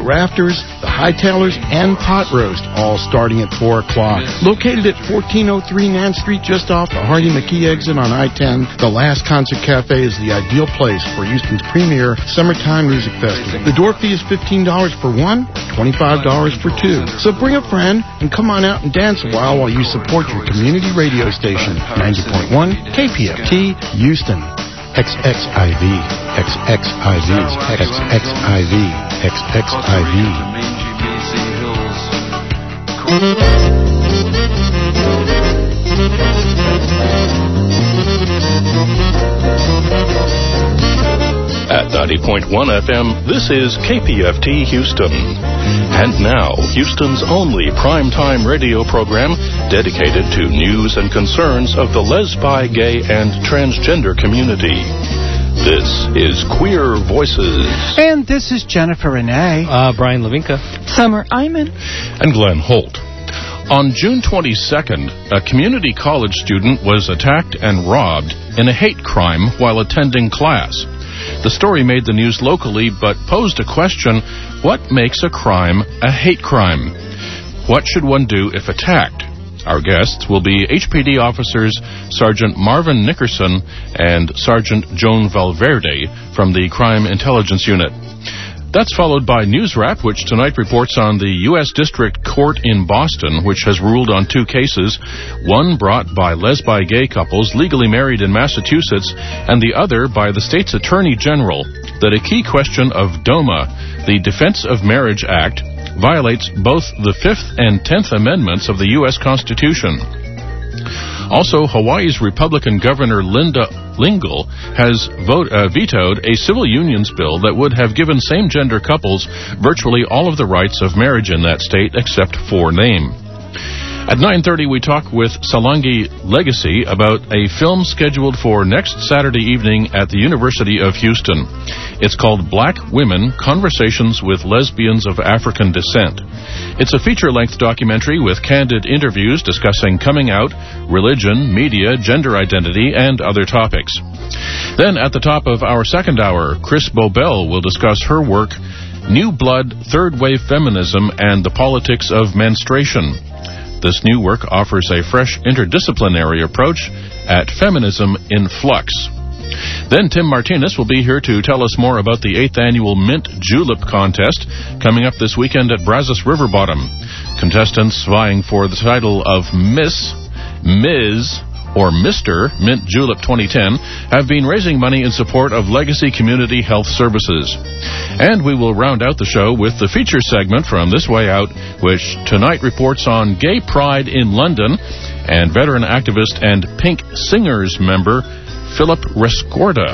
Rafters, the Hightailers, and Pot Roast, all starting at 4 o'clock. Located at 1403 Nance Street, just off the Hardy McKee exit on I-10, the Last Concert Cafe is the ideal place for Houston's premier summertime music festival. The door fee is $15 for one, $25 for two. So bring a friend and come on out and dance a while you support your community radio station, 90.1 KPFT, Houston. XXIV, XXIV, XXIV, XXIV. At 90.1 FM, this is KPFT Houston. And now, Houston's only primetime radio program dedicated to news and concerns of the lesbi, gay, and transgender community. This is Queer Voices. And this is Jennifer Renee. Brian Levinka. Summer Iman. And Glenn Holt. On June 22nd, a community college student was attacked and robbed in a hate crime while attending class. The story made the news locally, but posed a question: what makes a crime a hate crime? What should one do if attacked? Our guests will be HPD officers Sergeant Marvin Nickerson and Sergeant Joan Valverde from the Crime Intelligence Unit. That's followed by News Wrap, which tonight reports on the U.S. District Court in Boston, which has ruled on two cases, one brought by lesbi-gay couples legally married in Massachusetts, and the other by the state's Attorney General, that a key question of DOMA, the Defense of Marriage Act, violates both the 5th and 10th Amendments of the U.S. Constitution. Also, Hawaii's Republican Governor Linda Lingle has vetoed a civil unions bill that would have given same-gender couples virtually all of the rights of marriage in that state except for name. At 9:30, we talk with Salangi Legacy about a film scheduled for next Saturday evening at the University of Houston. It's called Black Women, Conversations with Lesbians of African Descent. It's a feature-length documentary with candid interviews discussing coming out, religion, media, gender identity, and other topics. Then, at the top of our second hour, Chris Bobel will discuss her work, New Blood, Third Wave Feminism, and the Politics of Menstruation. This new work offers a fresh interdisciplinary approach at Feminism in Flux. Then Tim Martinez will be here to tell us more about the 8th annual Mint Julep contest coming up this weekend at Brazos River Bottom. Contestants vying for the title of Miss, Ms., or Mr. Mint Julep 2010 have been raising money in support of Legacy Community Health Services. And we will round out the show with the feature segment from This Way Out, which tonight reports on Gay Pride in London and veteran activist and Pink Singers member Philip Rescorda.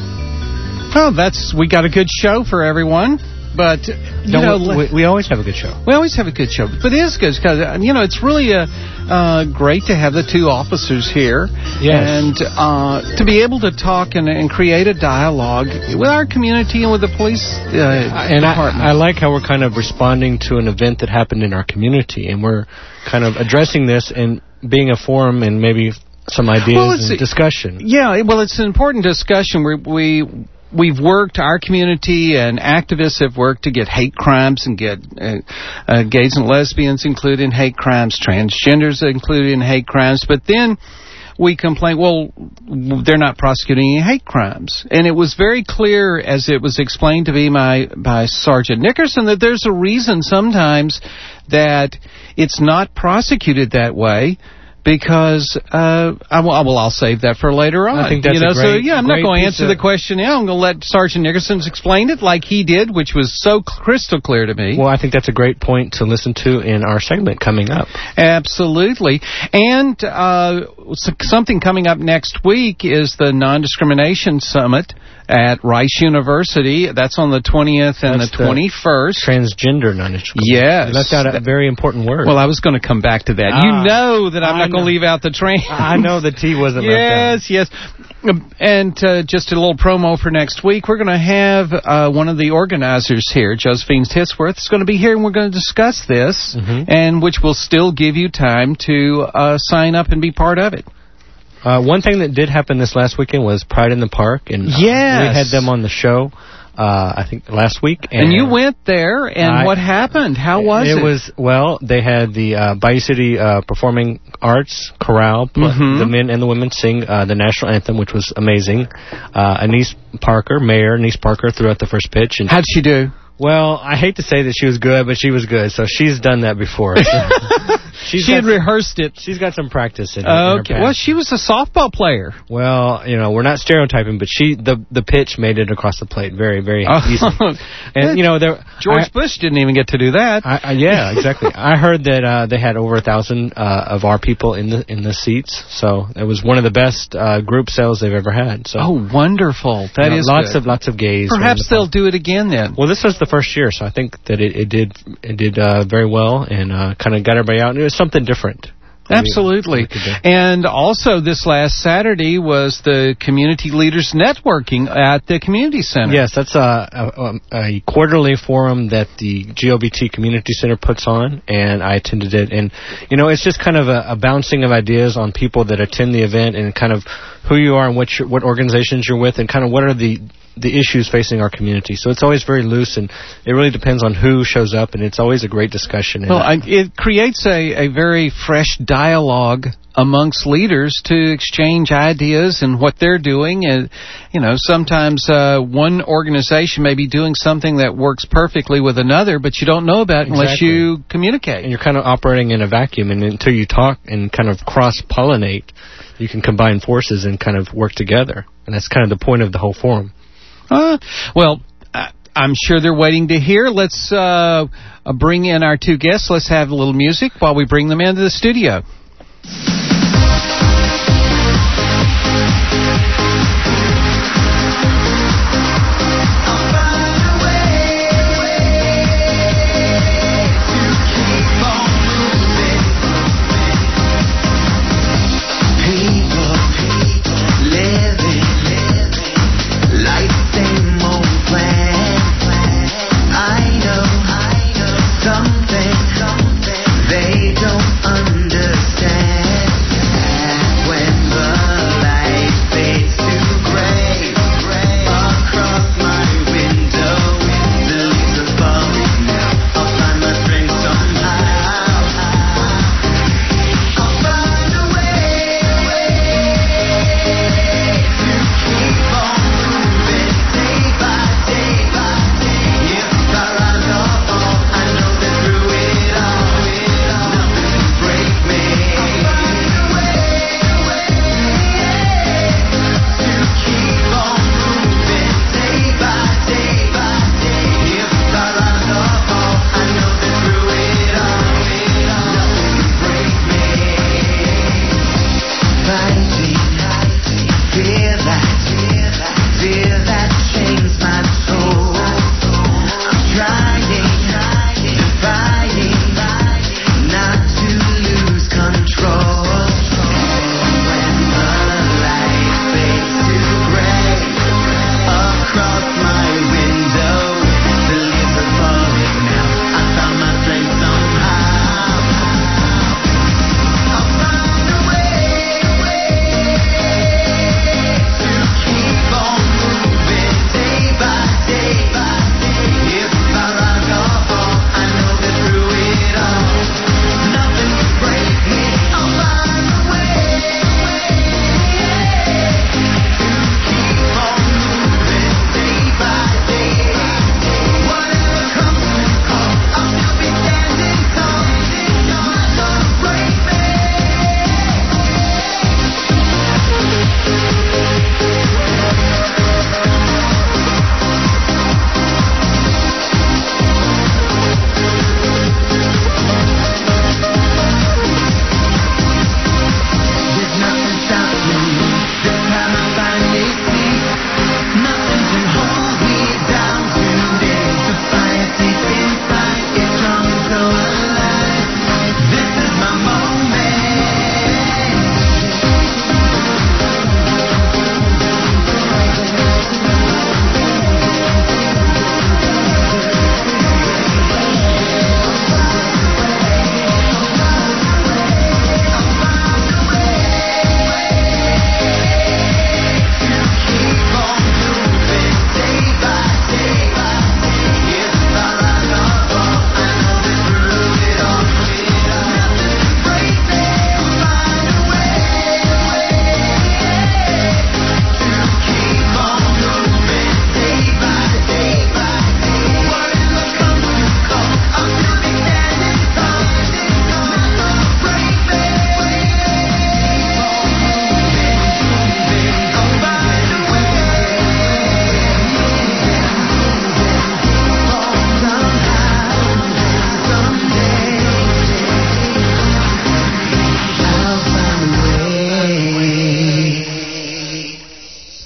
Oh, we got a good show for everyone. But, we always have a good show. We always have a good show. But it is good because, it's really great to have the two officers here. Yes. And to be able to talk and create a dialogue with our community and with the police department. I like how we're kind of responding to an event that happened in our community. And we're kind of addressing this and being a forum and maybe some ideas and discussion. Yeah, well, it's an important discussion. We've worked, our community and activists have worked to get hate crimes and get gays and lesbians included in hate crimes, transgenders included in hate crimes, but then we complain, they're not prosecuting any hate crimes. And it was very clear, as it was explained to me by Sergeant Nickerson, that there's a reason sometimes that it's not prosecuted that way. Because I'll save that for later on. I think that's I'm not going to answer the question now. I'm going to let Sergeant Nickerson explain it like he did, which was so crystal clear to me. Well, I think that's a great point to listen to in our segment coming up. Absolutely. And something coming up next week is the Non-Discrimination Summit at Rice University. That's on the 20th and the 21st. Transgender non-discrimination. Yes. You left out a very important word. Well, I was going to come back to that. You know that I'm not going to leave out the trans. I know the T wasn't left out. Yes. And just a little promo for next week. We're going to have one of the organizers here, Josephine Titsworth, is going to be here, and we're going to discuss this, and which will still give you time to sign up and be part of it. One thing that did happen this last weekend was Pride in the Park, and we had them on the show. I think last week. And you went there, and what happened? How was it? Well, they had the Bayou City Performing Arts Chorale, the men and the women sing the national anthem, which was amazing. Mayor Anise Parker threw out the first pitch. And how'd she do? Well, I hate to say that she was good, but she was good. So she's done that before. So she had rehearsed it. She's got some practice in her Okay. Well, she was a softball player. Well, we're not stereotyping, but the pitch made it across the plate very, very easily. And George Bush didn't even get to do that. Yeah, exactly. I heard that they had over 1,000 of our people in the seats, so it was one of the best group sales they've ever had. So wonderful! That is lots good. of gays. Perhaps they'll do it again then. Well, this was the first year, so I think that it did very well and kind of got everybody out. And it was something different. Absolutely. And also this last Saturday was the Community Leaders Networking at the Community Center. Yes, that's a quarterly forum that the GLBT Community Center puts on, and I attended it. And, it's just kind of a bouncing of ideas on people that attend the event and kind of who you are and what organizations you're with and kind of what are the issues facing our community. So it's always very loose, and it really depends on who shows up, and it's always a great discussion. Well, it creates a very fresh dialogue amongst leaders to exchange ideas and what they're doing. And, sometimes one organization may be doing something that works perfectly with another, but you don't know about it unless you communicate. And you're kind of operating in a vacuum, and until you talk and kind of cross-pollinate, you can combine forces and kind of work together. And that's kind of the point of the whole forum. Well, I'm sure they're waiting to hear. Let's bring in our two guests. Let's have a little music while we bring them into the studio. Something they don't understand.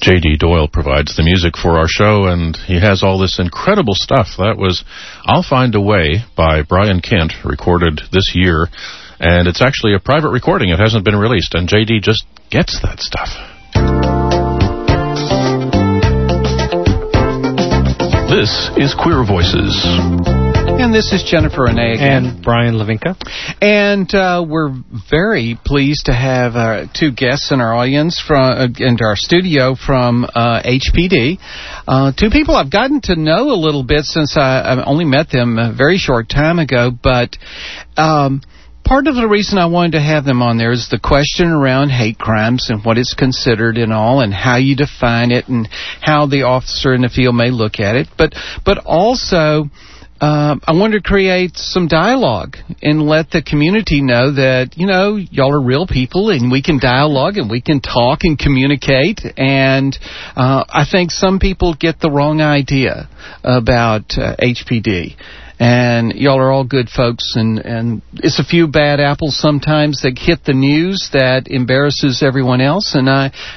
J.D. Doyle provides the music for our show, and he has all this incredible stuff. That was I'll Find a Way by Brian Kent, recorded this year, and it's actually a private recording. It hasn't been released, and J.D. just gets that stuff. This is Queer Voices. And this is Jennifer Renee again. And Brian Levinka. And we're very pleased to have two guests in our audience in our studio from HPD. Two people I've gotten to know a little bit since I only met them a very short time ago, but part of the reason I wanted to have them on there is the question around hate crimes and what it's considered and all, and how you define it and how the officer in the field may look at it. But also, I wanted to create some dialogue and let the community know that, y'all are real people and we can dialogue and we can talk and communicate. And I think some people get the wrong idea about HPD. And y'all are all good folks, and it's a few bad apples sometimes that hit the news that embarrasses everyone else, and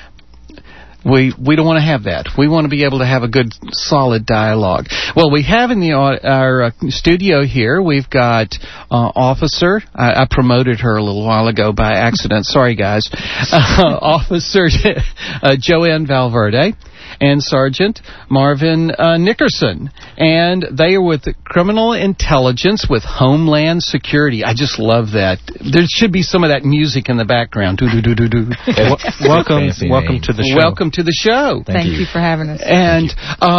we don't want to have that. We want to be able to have a good, solid dialogue. Well, we have in our studio here, we've got Officer, I promoted her a little while ago by accident, sorry guys, Officer Joanne Valverde, and Sergeant Marvin Nickerson. And they are with Criminal Intelligence with Homeland Security. I just love that. There should be some of that music in the background. Welcome to the show. Welcome to the show. Thank you for having us. And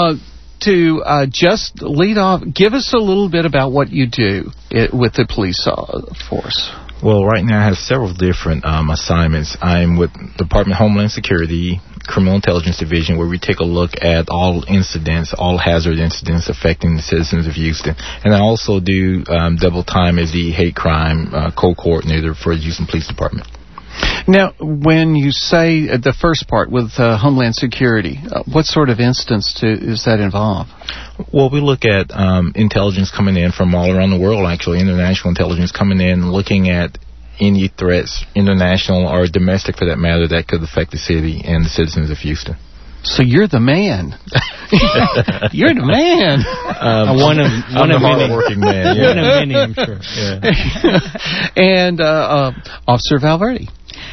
to just lead off, give us a little bit about what you do with the police force. Well, right now I have several different assignments. I'm with Department of Homeland Security, Criminal Intelligence Division, where we take a look at all incidents, all hazard incidents affecting the citizens of Houston. And I also do double time as the hate crime co-coordinator for the Houston Police Department. Now, when you say the first part with Homeland Security, what sort of instance does that involve? Well, we look at intelligence coming in from all around the world, actually, international intelligence coming in, looking at any threats, international or domestic for that matter, that could affect the city and the citizens of Houston. So you're the man. You're the man. One of many. Hard-working man. Yeah. One of many, I'm sure. Yeah. And Officer Valverde.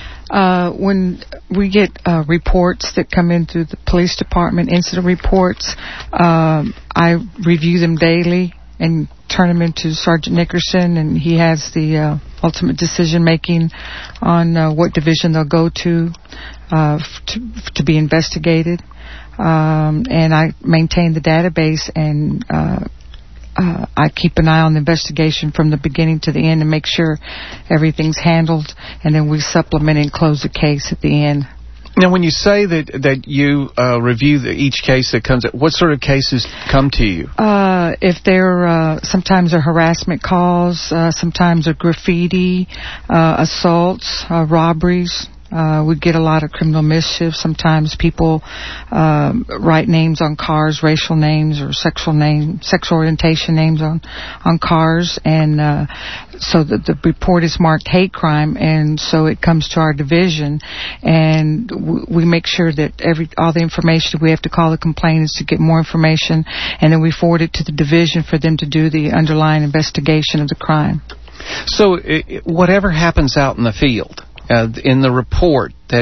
When we get reports that come in through the police department, incident reports, I review them daily and turn them into Sergeant Nickerson, and he has the ultimate decision-making on what division they'll go to be investigated. And I maintain the database, and I keep an eye on the investigation from the beginning to the end and make sure everything's handled, and then we supplement and close the case at the end. Now, when you say that you review each case that comes, what sort of cases come to you? If they're sometimes they're harassment calls, sometimes they're graffiti, assaults, robberies. We get a lot of criminal mischief. Sometimes people write names on cars, racial names or sexual orientation names on cars, and so the report is marked hate crime, and so it comes to our division, and we make sure that all the information, we have to call the complainants to get more information, and then we forward it to the division for them to do the underlying investigation of the crime. So whatever happens out in the field, in the report that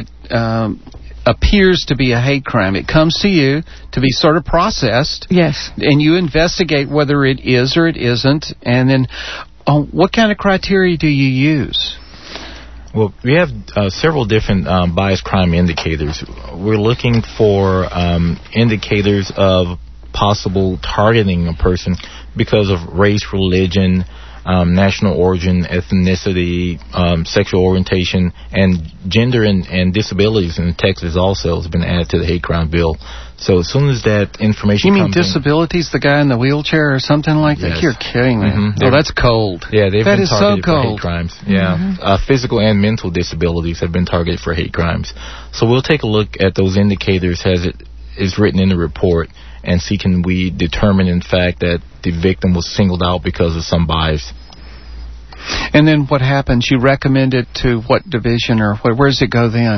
appears to be a hate crime, it comes to you to be sort of processed. Yes. And you investigate whether it is or it isn't, and then what kind of criteria do you use? Well, we have several different bias crime indicators. We're looking for indicators of possible targeting a person because of race, religion, national origin, ethnicity, sexual orientation, and gender and disabilities in Texas also has been added to the hate crime bill. So as soon as that information comes in... You mean disabilities, the guy in the wheelchair or something like that? Yes. You're kidding me. Mm-hmm. Oh, that's cold. Yeah, they've been targeted so for hate crimes. Yeah, Mm-hmm. Physical and mental disabilities have been targeted for hate crimes. So we'll take a look at those indicators as it is written in the report and see can we determine, in fact, that the victim was singled out because of some bias. And then what happens? You recommend it to what division, or where does it go then?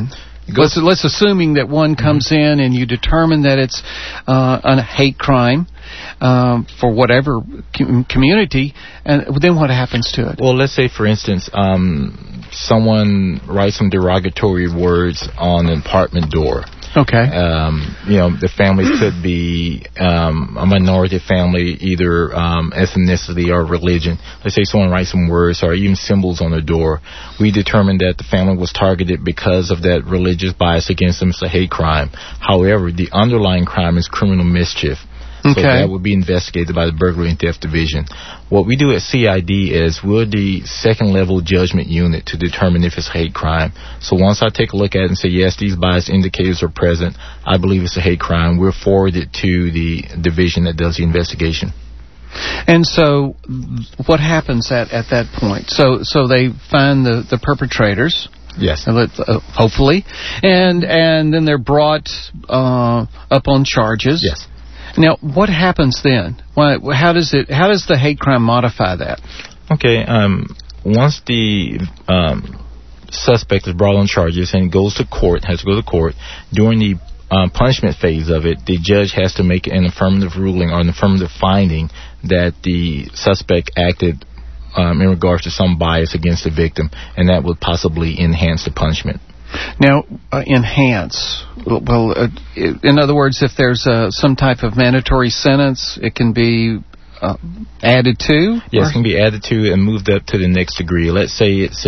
Let's assuming that one comes in and you determine that it's a hate crime for whatever community, and then what happens to it? Well, let's say, for instance, someone writes some derogatory words on an apartment door. Okay. The family could be a minority family, either ethnicity or religion. Let's say someone writes some words or even symbols on the door. We determined that the family was targeted because of that religious bias against them. It's a hate crime. However, the underlying crime is criminal mischief. So that would be investigated by the Burglary and Theft Division. What we do at CID is we're the second-level judgment unit to determine if it's a hate crime. So once I take a look at it and say, yes, these bias indicators are present, I believe it's a hate crime, we're forwarded to the division that does the investigation. And so what happens at that point? So they find the perpetrators. Yes. Hopefully. And then they're brought up on charges. Yes. Now, what happens then? How does the hate crime modify that? Okay. Once the suspect is brought on charges and goes to court, has to go to court, during the punishment phase of it, the judge has to make an affirmative ruling or an affirmative finding that the suspect acted in regards to some bias against the victim, and that would possibly enhance the punishment. Now, enhance. Well, in other words, if there's some type of mandatory sentence, it can be added to? Yes, it can be added to and moved up to the next degree. Let's say it's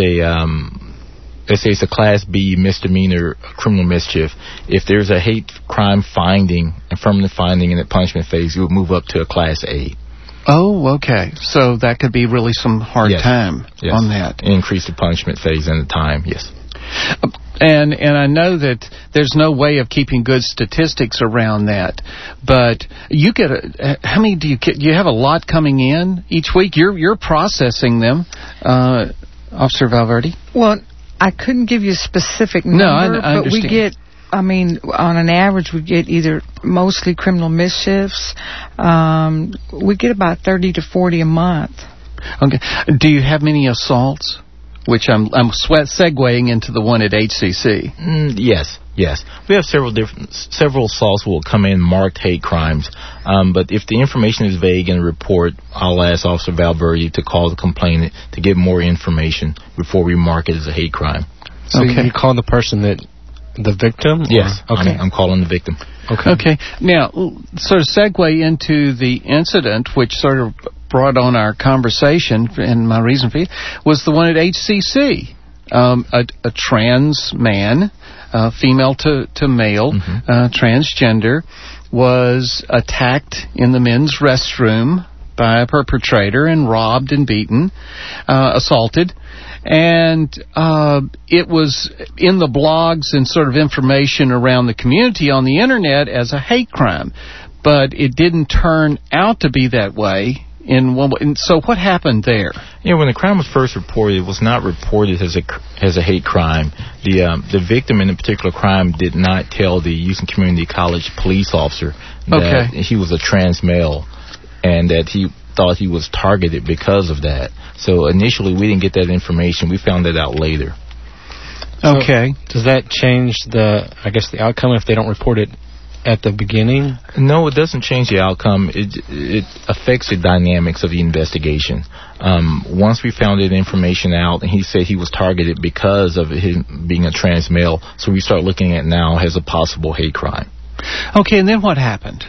a Class B misdemeanor criminal mischief. If there's a hate crime finding, affirmative finding in the punishment phase, it would move up to a Class A. Oh, okay. So that could be really some hard time on that. Increase the punishment phase and the time, yes. And I know that there's no way of keeping good statistics around that, but you get how many do you get? You have a lot coming in each week. You're processing them, Officer Valverde. Well, I couldn't give you a specific number, I but we get. I mean, on an average, we get either mostly criminal mischiefs. We get about 30 to 40 a month. Okay. Do you have many assaults? Which I'm segueing into the one at HCC. Yes. We have several assaults will come in marked hate crimes. But if the information is vague in the report, I'll ask Officer Valverde to call the complainant to get more information before we mark it as a hate crime. So you call the person the victim? Yes. Okay. I'm calling the victim. Okay. Now, sort of segue into the incident, which sort of brought on our conversation, and my reason for it was the one at HCC. A trans man, female to male, transgender, was attacked in the men's restroom by a perpetrator and robbed and beaten, assaulted. And it was in the blogs and sort of information around the community on the internet as a hate crime. But it didn't turn out to be that way. So what happened there? When the crime was first reported, it was not reported as a hate crime. The victim in the particular crime did not tell the Houston Community College police officer that he was a trans male and that he thought he was targeted because of that. So initially we didn't get that information. We found that out later. Okay. So does that change the outcome if they don't report it at the beginning? No, it doesn't change the outcome. It affects the dynamics of the investigation. Once we found that information out, and he said he was targeted because of him being a trans male, so we start looking at now as a possible hate crime. Okay, and then what happened?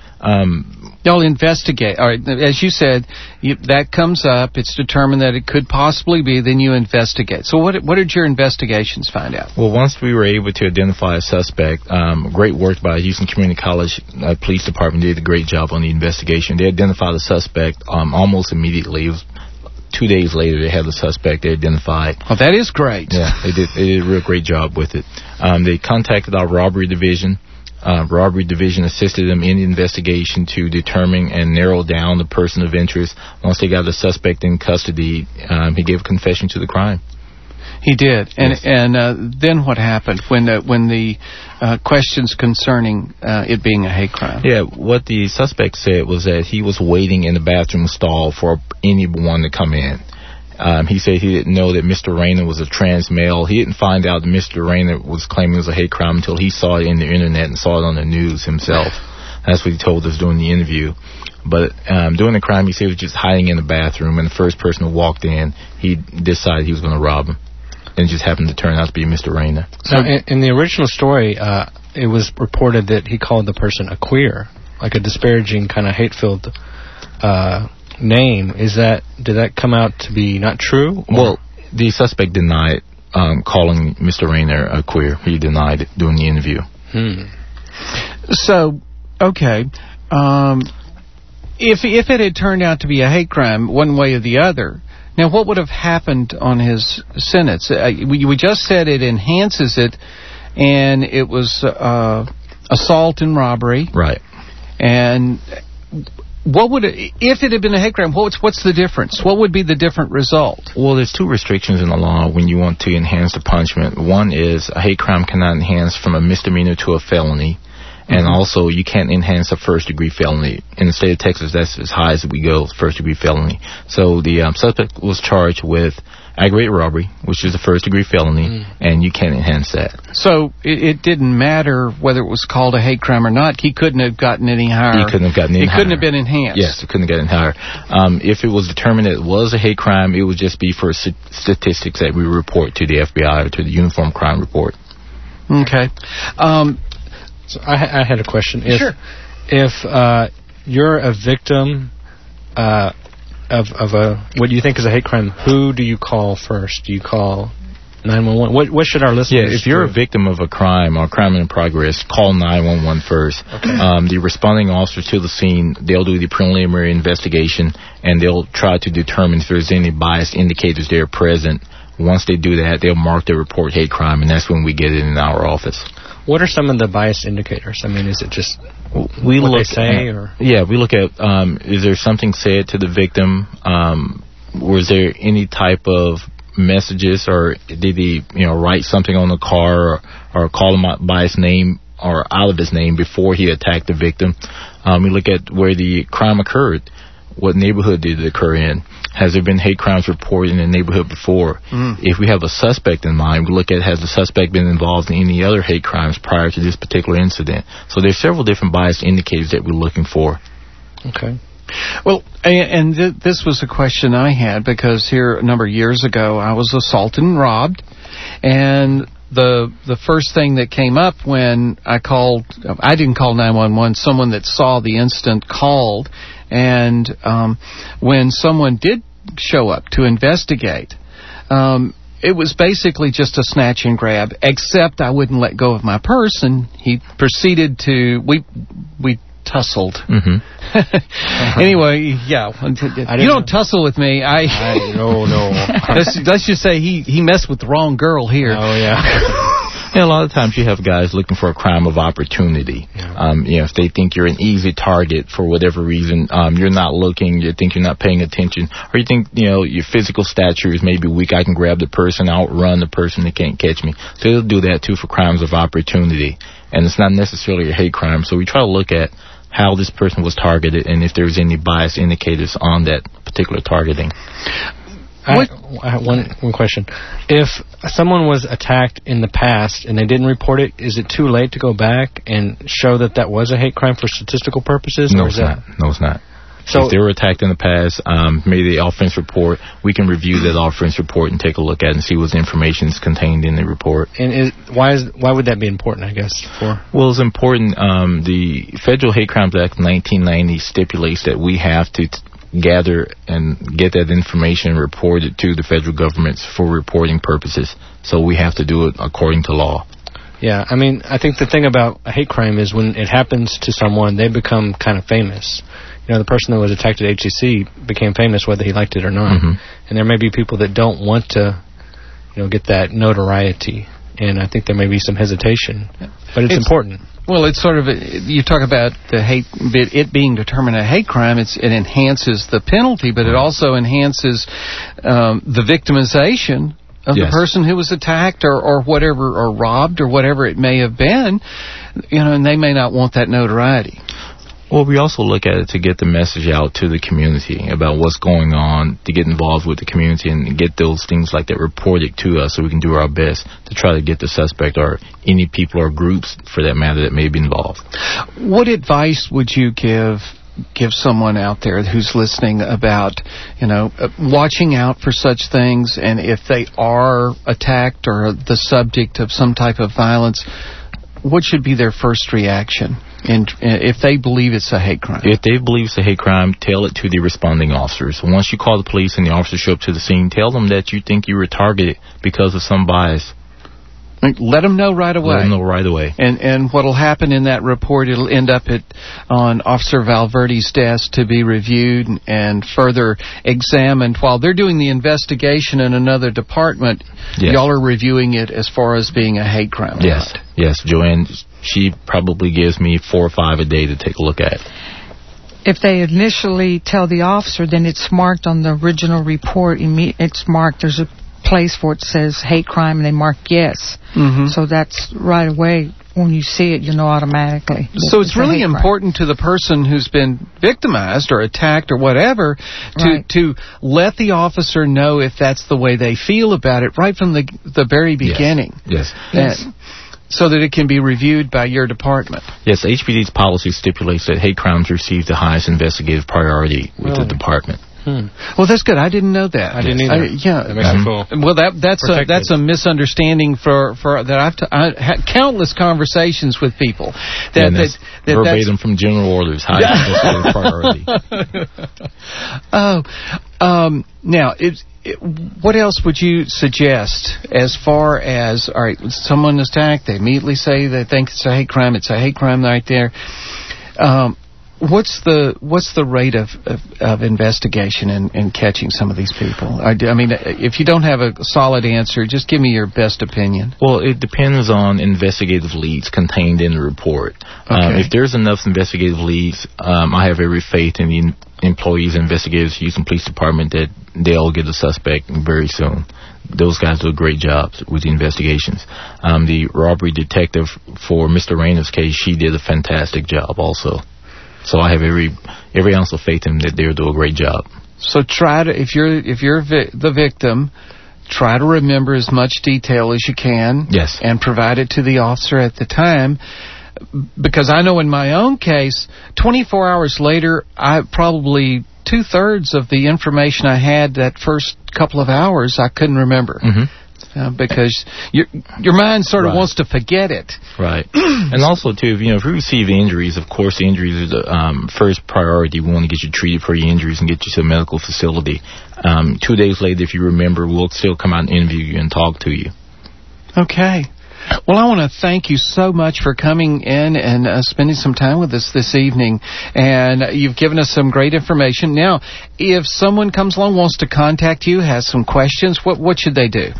Y'all investigate. All right, as you said, that comes up. It's determined that it could possibly be. Then you investigate. So what did your investigations find out? Well, once we were able to identify a suspect, great work by Houston Community College Police Department did a great job on the investigation. They identified the suspect almost immediately. It was 2 days later they had the suspect they identified. Oh, that is great. Yeah, they did a real great job with it. They contacted our robbery division. Robbery division assisted them in the investigation to determine and narrow down the person of interest. Once they got the suspect in custody, he gave a confession to the crime. He did. Yes. And then what happened when the questions concerning it being a hate crime? Yeah, what the suspect said was that he was waiting in the bathroom stall for anyone to come in. He said he didn't know that Mr. Rayner was a trans male. He didn't find out that Mr. Rayner was claiming it was a hate crime until he saw it in the internet and saw it on the news himself. That's what he told us during the interview. But during the crime, he said he was just hiding in the bathroom, and the first person who walked in, he decided he was going to rob him. And it just happened to turn out to be Mr. Rayner. So in the original story, it was reported that he called the person a queer, like a disparaging kind of hate-filled name. Did that come out to be not true? Well, the suspect denied calling Mr. Rayner a queer. He denied it during the interview. So, okay. If it had turned out to be a hate crime, one way or the other, now what would have happened on his sentence? We just said it enhances it, and it was assault and robbery. Right. And what would if it had been a hate crime? What's the difference? What would be the different result? Well, there's two restrictions in the law when you want to enhance the punishment. One is a hate crime cannot enhance from a misdemeanor to a felony. And also, you can't enhance a first-degree felony. In the state of Texas, that's as high as we go, first-degree felony. So the suspect was charged with aggravated robbery, which is a first-degree felony, and you can't enhance that. So it didn't matter whether it was called a hate crime or not. He couldn't have gotten any higher. He couldn't have gotten any higher. It couldn't have been enhanced. Yes, it couldn't have gotten higher. If it was determined that it was a hate crime, it would just be for statistics that we report to the FBI or to the Uniform Crime Report. Okay. So I had a question. Sure. If you're a victim of what you think is a hate crime, who do you call first? Do you call 911? What should our listeners do? If you're a victim of a crime or a crime in progress, call 911 first. Okay. The responding officer to the scene, they'll do the preliminary investigation, and they'll try to determine if there's any biased indicators there present. Once they do that, they'll mark the report hate crime, and that's when we get it in our office. What are some of the biased indicators? I mean, is it just we what look they say? We look at, is there something said to the victim? Was there any type of messages, or did he write something on the car or call him by his name or out of his name before he attacked the victim? We look at where the crime occurred. What neighborhood did it occur in? Has there been hate crimes reported in the neighborhood before? If we have a suspect in mind, we look at, has the suspect been involved in any other hate crimes prior to this particular incident? So there's several different bias indicators that we're looking for. Okay. Well, and this was a question I had, because here a number of years ago I was assaulted and robbed, and the first thing that came up when I didn't call 911, someone that saw the incident called, and when someone did show up to investigate, it was basically just a snatch and grab, except I wouldn't let go of my purse, and he proceeded to, we tussled. Anyway, yeah. You don't tussle with me. No. Let's just say he messed with the wrong girl here. Oh, yeah. A lot of times you have guys looking for a crime of opportunity. If they think you're an easy target for whatever reason, you're not looking, you think you're not paying attention, or you think, your physical stature is maybe weak, I can grab the person, outrun the person, they can't catch me. So they'll do that too for crimes of opportunity. And it's not necessarily a hate crime. So we try to look at how this person was targeted and if there's any bias indicators on that particular targeting. I have one question. If someone was attacked in the past and they didn't report it, is it too late to go back and show that was a hate crime for statistical purposes? No, it's not. No, it's not. So if they were attacked in the past, maybe the offense report, we can review that offense report and take a look at it and see what information is contained in the report. And why would that be important, I guess? Well, it's important. The Federal Hate Crimes Act of 1990 stipulates that we have to gather and get that information reported to the federal governments for reporting purposes. So we have to do it according to law. Yeah, I mean, I think the thing about a hate crime is when it happens to someone, they become kind of famous. The person that was attacked at HCC became famous whether he liked it or not. And there may be people that don't want to, get that notoriety. And I think there may be some hesitation. But it's important. Well, it's sort of, you talk about the hate, it being determined a hate crime, it enhances the penalty, but it also enhances the victimization of the person who was attacked or whatever, or robbed or whatever it may have been, and they may not want that notoriety. Well, we also look at it to get the message out to the community about what's going on, to get involved with the community and get those things like that reported to us so we can do our best to try to get the suspect or any people or groups, for that matter, that may be involved. What advice would you give someone out there who's listening about, watching out for such things, and if they are attacked or the subject of some type of violence, what should be their first reaction if they believe it's a hate crime? If they believe it's a hate crime, tell it to the responding officers. Once you call the police and the officers show up to the scene, tell them that you think you were targeted because of some bias. Let them know right away. Let them know right away. And what'll happen in that report, it'll end up on Officer Valverde's desk to be reviewed and further examined. While they're doing the investigation in another department, y'all are reviewing it as far as being a hate crime. Yes, yes. Joanne, she probably gives me 4 or 5 a day to take a look at. If they initially tell the officer, then it's marked on the original report. It's marked. There's a place where it says hate crime, and they mark yes. Mm-hmm. So that's right away. When you see it, you know automatically. So it's really important to the person who's been victimized or attacked or whatever to let the officer know if that's the way they feel about it right from the very beginning. Yes. So that it can be reviewed by your department. Yes, HPD's policy stipulates that hate crimes receive the highest investigative priority with the department. Well, that's good. I didn't know that. I didn't either. That makes me feel well, that's a misunderstanding for that I've had countless conversations with people. That's verbatim from general orders. High priority. Now, what else would you suggest as far as, all right, someone is attacked, they immediately say they think it's a hate crime. It's a hate crime right there. What's the rate of investigation and catching some of these people? I mean, if you don't have a solid answer, just give me your best opinion. Well, it depends on investigative leads contained in the report. Okay. If there's enough investigative leads, I have every faith in the employees and investigators using police department that they'll get a suspect very soon. Those guys do a great job with the investigations. The robbery detective for Mr. Rayner's case, she did a fantastic job also. So I have every ounce of faith in them that they'll do a great job. So try to, if you're the victim, try to remember as much detail as you can. Yes. And provide it to the officer at the time. Because I know in my own case, 24 hours later, I probably 2/3 of the information I had that first couple of hours I couldn't remember. Mm-hmm. Because your mind sort of wants to forget it. Right. And also, too, if you receive injuries, of course, the injuries are the first priority. We want to get you treated for your injuries and get you to a medical facility. 2 days later, if you remember, we'll still come out and interview you and talk to you. Okay. Well, I want to thank you so much for coming in and spending some time with us this evening. And you've given us some great information. Now, if someone comes along, wants to contact you, has some questions, what should they do?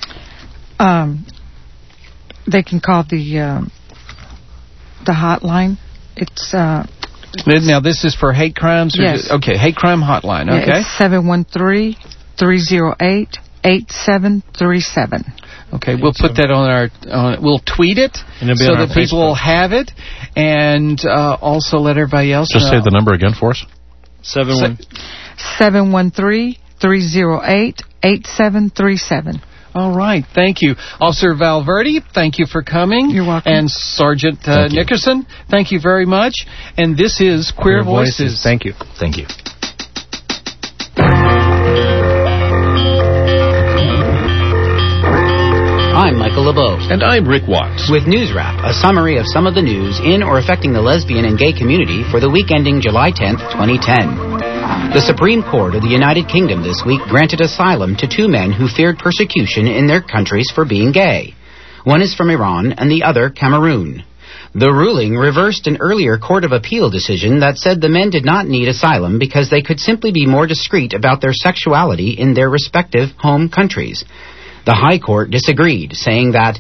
They can call the hotline. It's now this is for hate crimes. Yes. Okay, hate crime hotline. Okay. It's 713-308-8737. Okay, we'll put that on we'll tweet it so that people will have it, and also let everybody else know. Just say the number again for us. 713-308-8737. All right, thank you. Officer Valverde, thank you for coming. You're welcome. And Sergeant Nickerson, thank you very much. And this is Queer Voices. Thank you. Thank you. I'm Michael LeBeau. And I'm Rick Watts. With News Wrap, a summary of some of the news in or affecting the lesbian and gay community for the week ending July 10th, 2010. The Supreme Court of the United Kingdom this week granted asylum to 2 men who feared persecution in their countries for being gay. One is from Iran and the other Cameroon. The ruling reversed an earlier Court of Appeal decision that said the men did not need asylum because they could simply be more discreet about their sexuality in their respective home countries. The High Court disagreed, saying that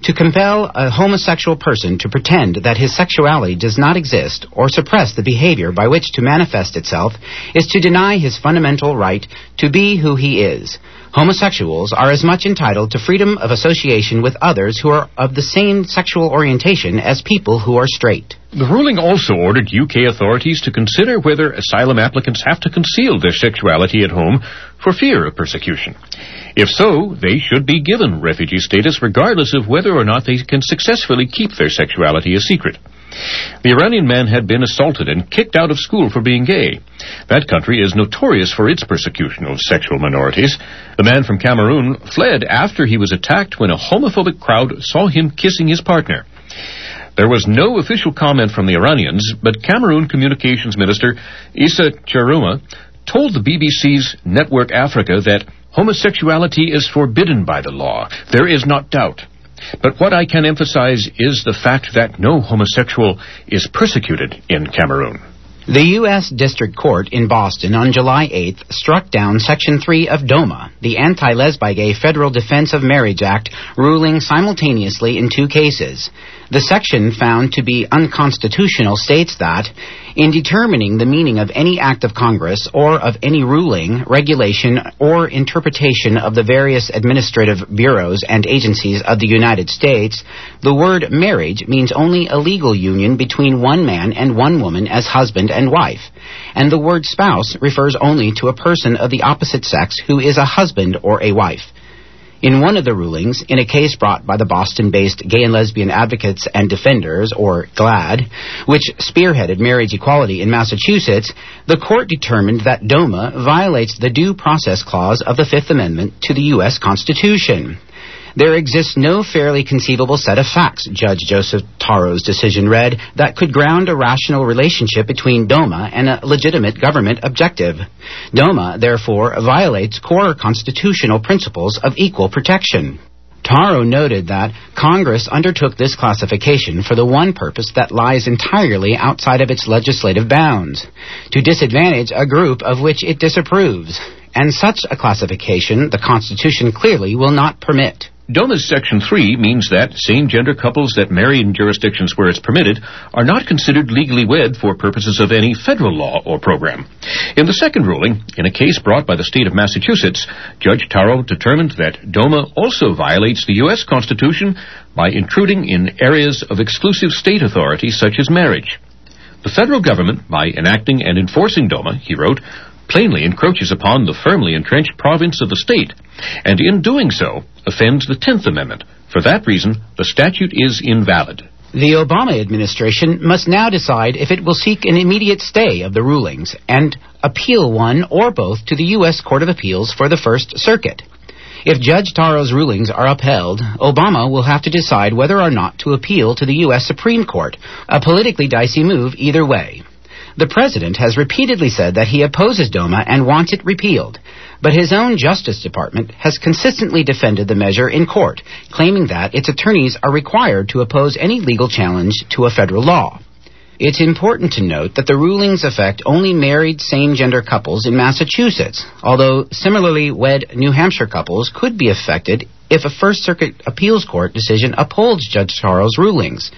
To compel a homosexual person to pretend that his sexuality does not exist or suppress the behavior by which to manifest itself is to deny his fundamental right to be who he is. Homosexuals are as much entitled to freedom of association with others who are of the same sexual orientation as people who are straight. The ruling also ordered UK authorities to consider whether asylum applicants have to conceal their sexuality at home for fear of persecution. If so, they should be given refugee status regardless of whether or not they can successfully keep their sexuality a secret. The Iranian man had been assaulted and kicked out of school for being gay. That country is notorious for its persecution of sexual minorities. The man from Cameroon fled after he was attacked when a homophobic crowd saw him kissing his partner. There was no official comment from the Iranians, but Cameroon Communications Minister Issa Chiruma told the BBC's Network Africa that homosexuality is forbidden by the law. There is not doubt. But what I can emphasize is the fact that no homosexual is persecuted in Cameroon. The U.S. District Court in Boston on July 8th struck down Section 3 of DOMA, the Anti-Lesbi-Gay Federal Defense of Marriage Act, ruling simultaneously in two cases. The section found to be unconstitutional states that, in determining the meaning of any act of Congress or of any ruling, regulation, or interpretation of the various administrative bureaus and agencies of the United States, the word marriage means only a legal union between one man and one woman as husband and wife, and the word spouse refers only to a person of the opposite sex who is a husband or a wife. In one of the rulings, in a case brought by the Boston-based Gay and Lesbian Advocates and Defenders, or GLAAD, which spearheaded marriage equality in Massachusetts, the court determined that DOMA violates the Due Process Clause of the Fifth Amendment to the U.S. Constitution. There exists no fairly conceivable set of facts, Judge Joseph Taro's decision read, that could ground a rational relationship between DOMA and a legitimate government objective. DOMA, therefore, violates core constitutional principles of equal protection. Taro noted that Congress undertook this classification for the one purpose that lies entirely outside of its legislative bounds, to disadvantage a group of which it disapproves, and such a classification the Constitution clearly will not permit. DOMA's Section 3 means that same-gender couples that marry in jurisdictions where it's permitted are not considered legally wed for purposes of any federal law or program. In the second ruling, in a case brought by the state of Massachusetts, Judge Taro determined that DOMA also violates the U.S. Constitution by intruding in areas of exclusive state authority such as marriage. The federal government, by enacting and enforcing DOMA, he wrote, plainly encroaches upon the firmly entrenched province of the state, and in doing so, offends the 10th Amendment. For that reason, the statute is invalid. The Obama administration must now decide if it will seek an immediate stay of the rulings and appeal one or both to the U.S. Court of Appeals for the First Circuit. If Judge Taro's rulings are upheld, Obama will have to decide whether or not to appeal to the U.S. Supreme Court, a politically dicey move either way. The president has repeatedly said that he opposes DOMA and wants it repealed, but his own Justice Department has consistently defended the measure in court, claiming that its attorneys are required to oppose any legal challenge to a federal law. It's important to note that the rulings affect only married same-gender couples in Massachusetts, although similarly wed New Hampshire couples could be affected if a First Circuit Appeals Court decision upholds Judge Taro's rulings.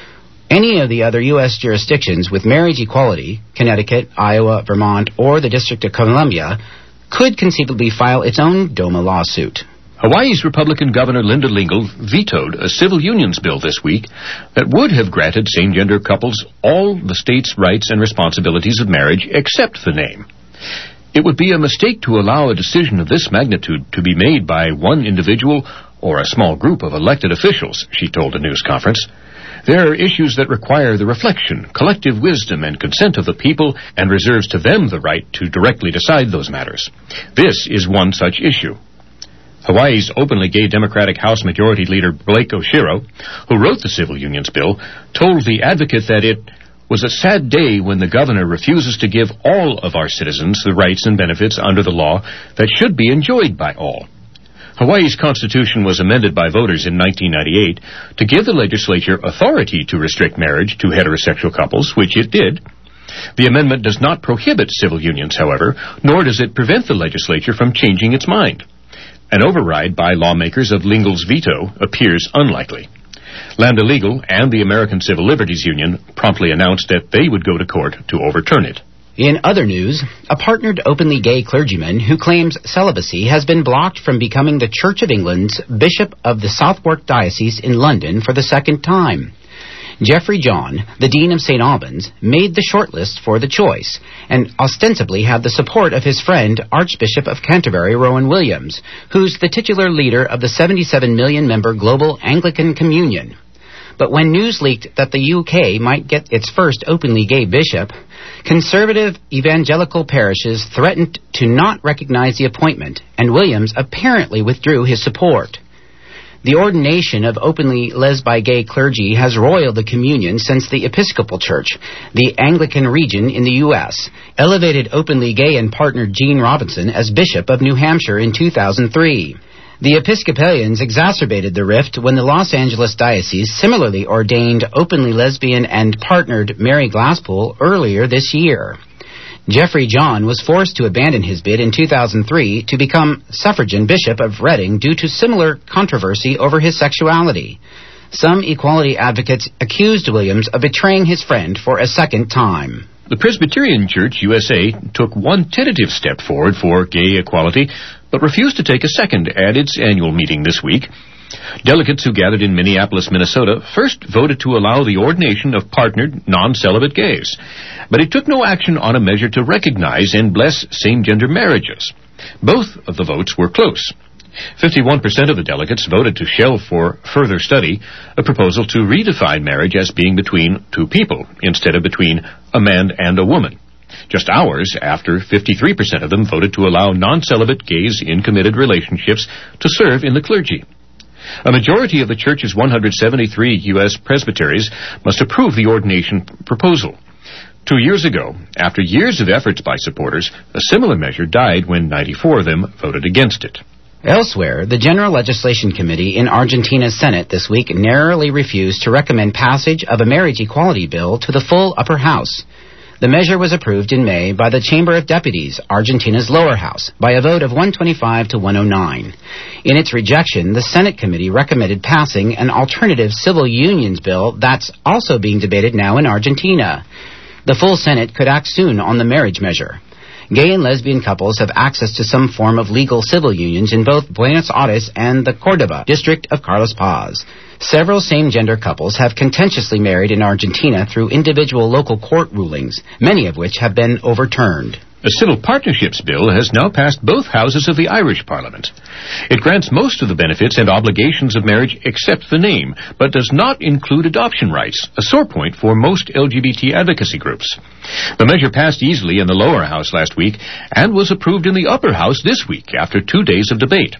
Any of the other U.S. jurisdictions with marriage equality, Connecticut, Iowa, Vermont, or the District of Columbia, could conceivably file its own DOMA lawsuit. Hawaii's Republican Governor Linda Lingle vetoed a civil unions bill this week that would have granted same-gender couples all the state's rights and responsibilities of marriage except the name. It would be a mistake to allow a decision of this magnitude to be made by one individual or a small group of elected officials, she told a news conference. There are issues that require the reflection, collective wisdom, and consent of the people, and reserves to them the right to directly decide those matters. This is one such issue. Hawaii's openly gay Democratic House Majority Leader Blake Oshiro, who wrote the civil unions bill, told The Advocate that it was a sad day when the governor refuses to give all of our citizens the rights and benefits under the law that should be enjoyed by all. Hawaii's constitution was amended by voters in 1998 to give the legislature authority to restrict marriage to heterosexual couples, which it did. The amendment does not prohibit civil unions, however, nor does it prevent the legislature from changing its mind. An override by lawmakers of Lingle's veto appears unlikely. Lambda Legal and the American Civil Liberties Union promptly announced that they would go to court to overturn it. In other news, a partnered openly gay clergyman who claims celibacy has been blocked from becoming the Church of England's Bishop of the Southwark Diocese in London for the second time. Geoffrey John, the Dean of St. Albans, made the shortlist for the choice and ostensibly had the support of his friend, Archbishop of Canterbury, Rowan Williams, who's the titular leader of the 77 million-member Global Anglican Communion. But when news leaked that the UK might get its first openly gay bishop, conservative evangelical parishes threatened to not recognize the appointment, and Williams apparently withdrew his support. The ordination of openly lesbi-gay clergy has roiled the communion since the Episcopal Church, the Anglican region in the U.S., elevated openly gay and partnered Gene Robinson as Bishop of New Hampshire in 2003. The Episcopalians exacerbated the rift when the Los Angeles Diocese similarly ordained openly lesbian and partnered Mary Glasspool earlier this year. Geoffrey John was forced to abandon his bid in 2003 to become suffragan Bishop of Reading due to similar controversy over his sexuality. Some equality advocates accused Williams of betraying his friend for a second time. The Presbyterian Church USA took one tentative step forward for gay equality, but refused to take a second at its annual meeting this week. Delegates who gathered in Minneapolis, Minnesota, first voted to allow the ordination of partnered, non-celibate gays, but it took no action on a measure to recognize and bless same-gender marriages. Both of the votes were close. 51% of the delegates voted to shelve for further study a proposal to redefine marriage as being between two people instead of between a man and a woman. Just hours after 53% of them voted to allow non-celibate gays in committed relationships to serve in the clergy. A majority of the Church's 173 U.S. presbyteries must approve the ordination proposal. 2 years ago, after years of efforts by supporters, a similar measure died when 94 of them voted against it. Elsewhere, the General Legislation Committee in Argentina's Senate this week narrowly refused to recommend passage of a marriage equality bill to the full upper house. The measure was approved in May by the Chamber of Deputies, Argentina's lower house, by a vote of 125 to 109. In its rejection, the Senate committee recommended passing an alternative civil unions bill that's also being debated now in Argentina. The full Senate could act soon on the marriage measure. Gay and lesbian couples have access to some form of legal civil unions in both Buenos Aires and the Córdoba district of Carlos Paz. Several same-gender couples have contentiously married in Argentina through individual local court rulings, many of which have been overturned. A civil partnerships bill has now passed both houses of the Irish Parliament. It grants most of the benefits and obligations of marriage except the name, but does not include adoption rights, a sore point for most LGBT advocacy groups. The measure passed easily in the lower house last week and was approved in the upper house this week after 2 days of debate.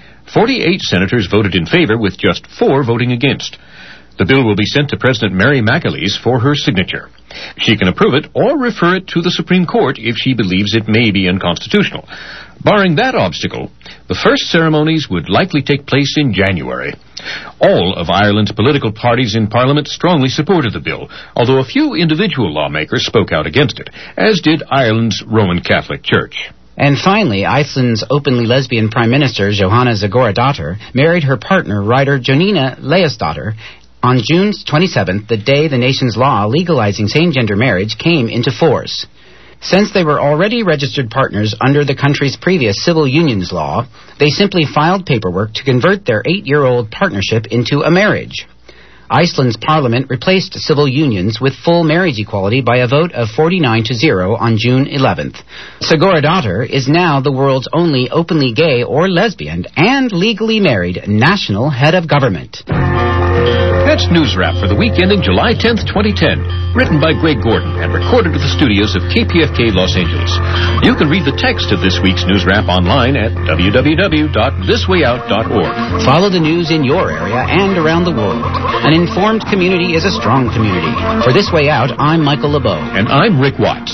48 senators voted in favor, with just 4 voting against. The bill will be sent to President Mary McAleese for her signature. She can approve it or refer it to the Supreme Court if she believes it may be unconstitutional. Barring that obstacle, the first ceremonies would likely take place in January. All of Ireland's political parties in Parliament strongly supported the bill, although a few individual lawmakers spoke out against it, as did Ireland's Roman Catholic Church. And finally, Iceland's openly lesbian Prime Minister, Jóhanna Sigurðardóttir, married her partner, writer Jónína Leósdóttir, on June 27th, the day the nation's law legalizing same-gender marriage came into force. Since they were already registered partners under the country's previous civil unions law, they simply filed paperwork to convert their 8-year-old partnership into a marriage. Iceland's parliament replaced civil unions with full marriage equality by a vote of 49-0 on June 11th. Sigurðardóttir is now the world's only openly gay or lesbian and legally married national head of government. That's News Wrap for the week ending July 10th, 2010. Written by Greg Gordon and recorded at the studios of KPFK Los Angeles. You can read the text of this week's News Wrap online at www.thiswayout.org. Follow the news in your area and around the world. An informed community is a strong community. For This Way Out, I'm Michael LeBeau. And I'm Rick Watts.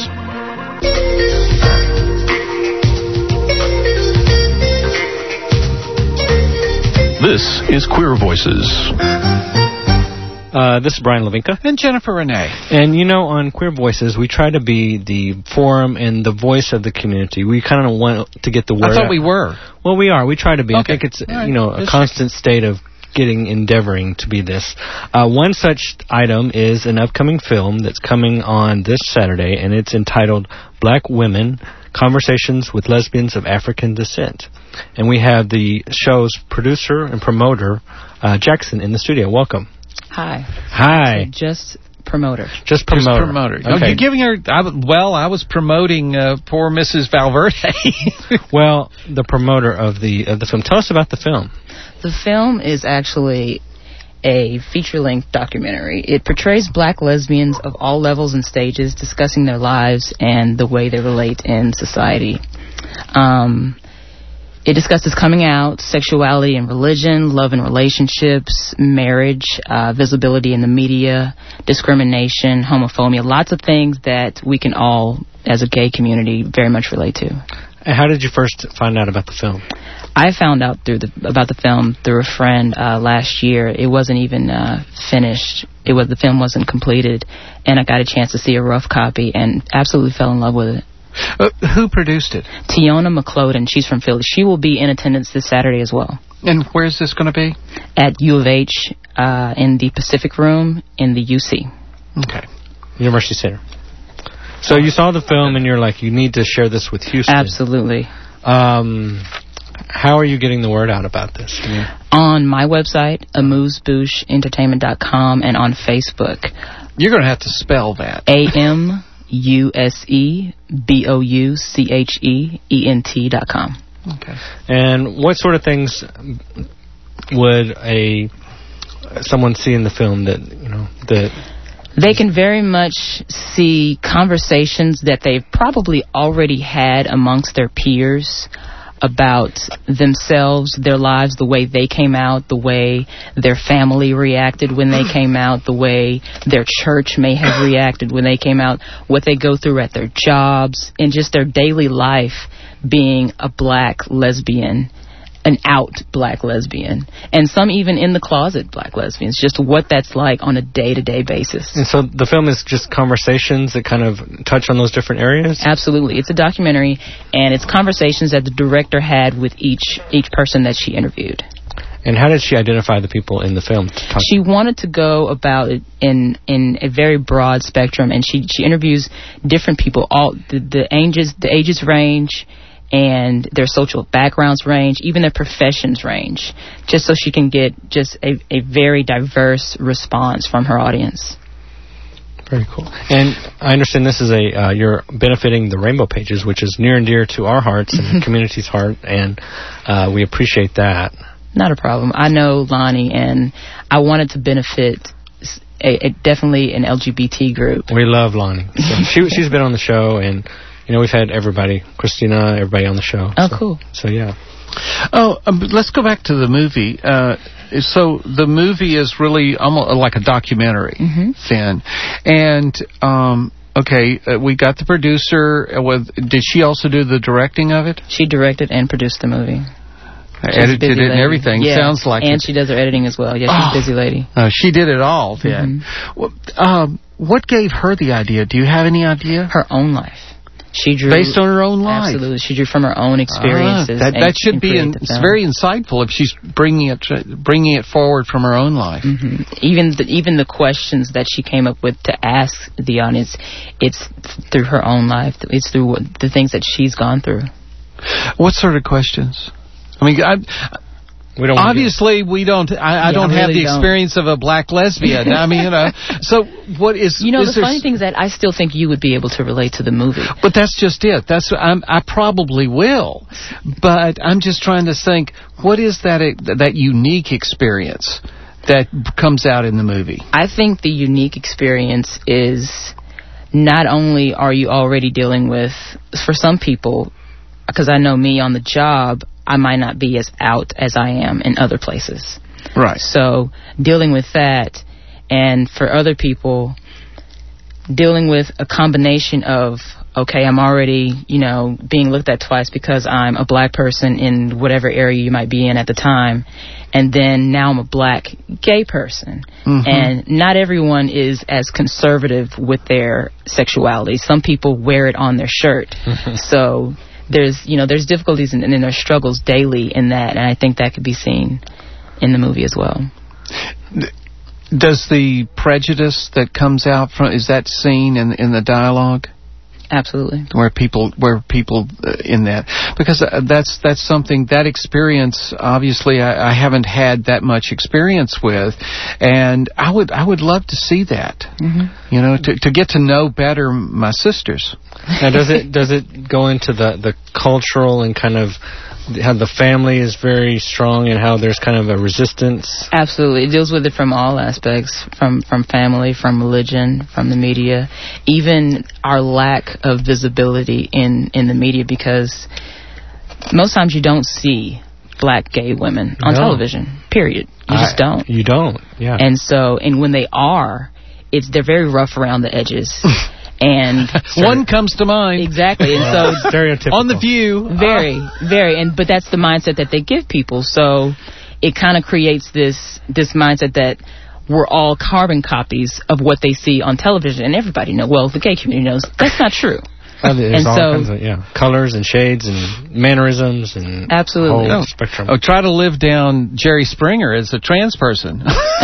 This is Queer Voices. This is Brian Levinka. And Jennifer Renee. And, you know, on Queer Voices, we try to be the forum and the voice of the community. We kind of want to get the word out. I thought we were. Well, we are. We try to be. Okay. I think it's, a constant state of endeavoring to be this. One such item is an upcoming film that's coming on this Saturday, and it's entitled Black Women, Conversations with Lesbians of African Descent. And we have the show's producer and promoter, Jackson, in the studio. Welcome. Hi. Hi. Just promoter. Just promoter. Just promoter. Okay. You're giving her... I was promoting poor Mrs. Valverde. Well, the promoter of the film. Tell us about the film. The film is actually a feature-length documentary. It portrays black lesbians of all levels and stages discussing their lives and the way they relate in society. It discusses coming out, sexuality and religion, love and relationships, marriage, visibility in the media, discrimination, homophobia, lots of things that we can all, as a gay community, very much relate to. And how did you first find out about the film? I found out about the film through a friend last year. It wasn't even finished. The film wasn't completed, and I got a chance to see a rough copy and absolutely fell in love with it. Who produced it? Tiona McCloden. She's from Philly. She will be in attendance this Saturday as well. And where's this going to be? At U of H in the Pacific Room in the UC. Okay. University Center. So you saw the film and you're like, you need to share this with Houston. Absolutely. How are you getting the word out about this? On my website, AmuseBoucheEntertainment.com, and on Facebook. You're going to have to spell that. AmuseBoucheEntent.com. Okay. And what sort of things would someone see in the film that they can very much see conversations that they've probably already had amongst their peers about themselves, their lives, the way they came out, the way their family reacted when they came out, the way their church may have reacted when they came out, what they go through at their jobs, and just their daily life being a black lesbian, an out black lesbian, and some even in the closet black lesbians, just what that's like on a day-to-day basis. And so the film is just conversations that kind of touch on those different areas? Absolutely. It's a documentary, and it's conversations that the director had with each person that she interviewed. And how did she identify the people in the film? She wanted to go about it in a very broad spectrum, and she interviews different people, all the ages range, and their social backgrounds range, even their professions range, just so she can get just a very diverse response from her audience. Very cool. And I understand this is you're benefiting the Rainbow Pages, which is near and dear to our hearts and the community's heart, and we appreciate that. Not a problem. I know Lonnie, and I wanted to benefit definitely an LGBT group. We love Lonnie. So she's been on the show, and we've had everybody, Christina, everybody on the show. Oh, cool. So, yeah. Oh, let's go back to the movie. So the movie is really almost like a documentary, then. And, we got the producer. Did she also do the directing of it? She directed and produced the movie. Edited it and everything. Yeah. Sounds like and she does her editing as well. Yeah, she's a busy lady. She did it all, then. What gave her the idea? Do you have any idea? Her own life. She drew based on her own life. Absolutely, she drew from her own experiences. That should be. It's very insightful if she's bringing it forward from her own life. Even the questions that she came up with to ask the audience, it's through her own life. It's through the things that she's gone through. What sort of questions? I mean, we don't. Obviously, we don't. I don't have the experience of a black lesbian. I mean, So what is? The funny thing is that I still think you would be able to relate to the movie. But that's just it. I probably will. But I'm just trying to think. What is that unique experience that comes out in the movie? I think the unique experience is not only are you already dealing with, for some people, because I know me on the job, I might not be as out as I am in other places. Right. So dealing with that, and for other people, dealing with a combination of, okay, I'm already, being looked at twice because I'm a black person in whatever area you might be in at the time, and then now I'm a black gay person. And not everyone is as conservative with their sexuality. Some people wear it on their shirt. So there's difficulties and there's struggles daily in that, and I think that could be seen in the movie as well. Does the prejudice that comes out from, is that seen in the dialogue? Absolutely. Where people in that, because that's something, that experience, obviously I haven't had that much experience with, and I would love to see that. You know, to get to know better my sisters. Now, does it go into the cultural and kind of how the family is very strong and how there's kind of a resistance? Absolutely. It deals with it from all aspects, from family, from religion, from the media, even our lack of visibility in the media, because most times you don't see black gay women on television, period. You just don't. You don't, yeah. And when they are, they're very rough around the edges. And one comes to mind. Exactly. And so stereotypical. On The View. Very. But that's the mindset that they give people. So it kind of creates this mindset that we're all carbon copies of what they see on television, and everybody knows. Well, the gay community knows that's not true. There's all kinds of colors and shades and mannerisms and absolutely whole spectrum. Try to live down Jerry Springer as a trans person.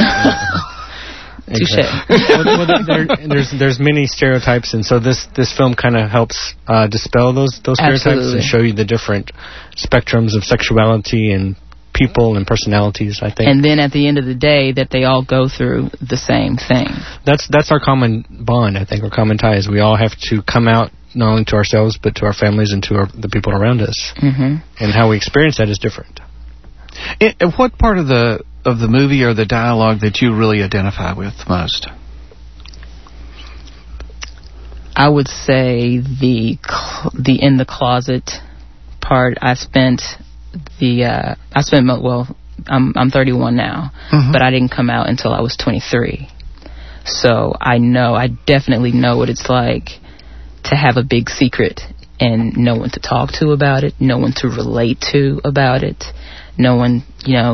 There's many stereotypes, and so this film kind of helps dispel those stereotypes. Absolutely. And show you the different spectrums of sexuality and people and personalities, I think. And then at the end of the day, that they all go through the same thing. That's our common bond, I think, our common tie is we all have to come out not only to ourselves but to our families and to the people around us. And how we experience that is different. What part of the movie or the dialogue that you really identify with most? I would say the in the closet part. I'm 31 now, but I didn't come out until I was 23. So I definitely know what it's like to have a big secret and no one to talk to about it, no one to relate to about it. No one,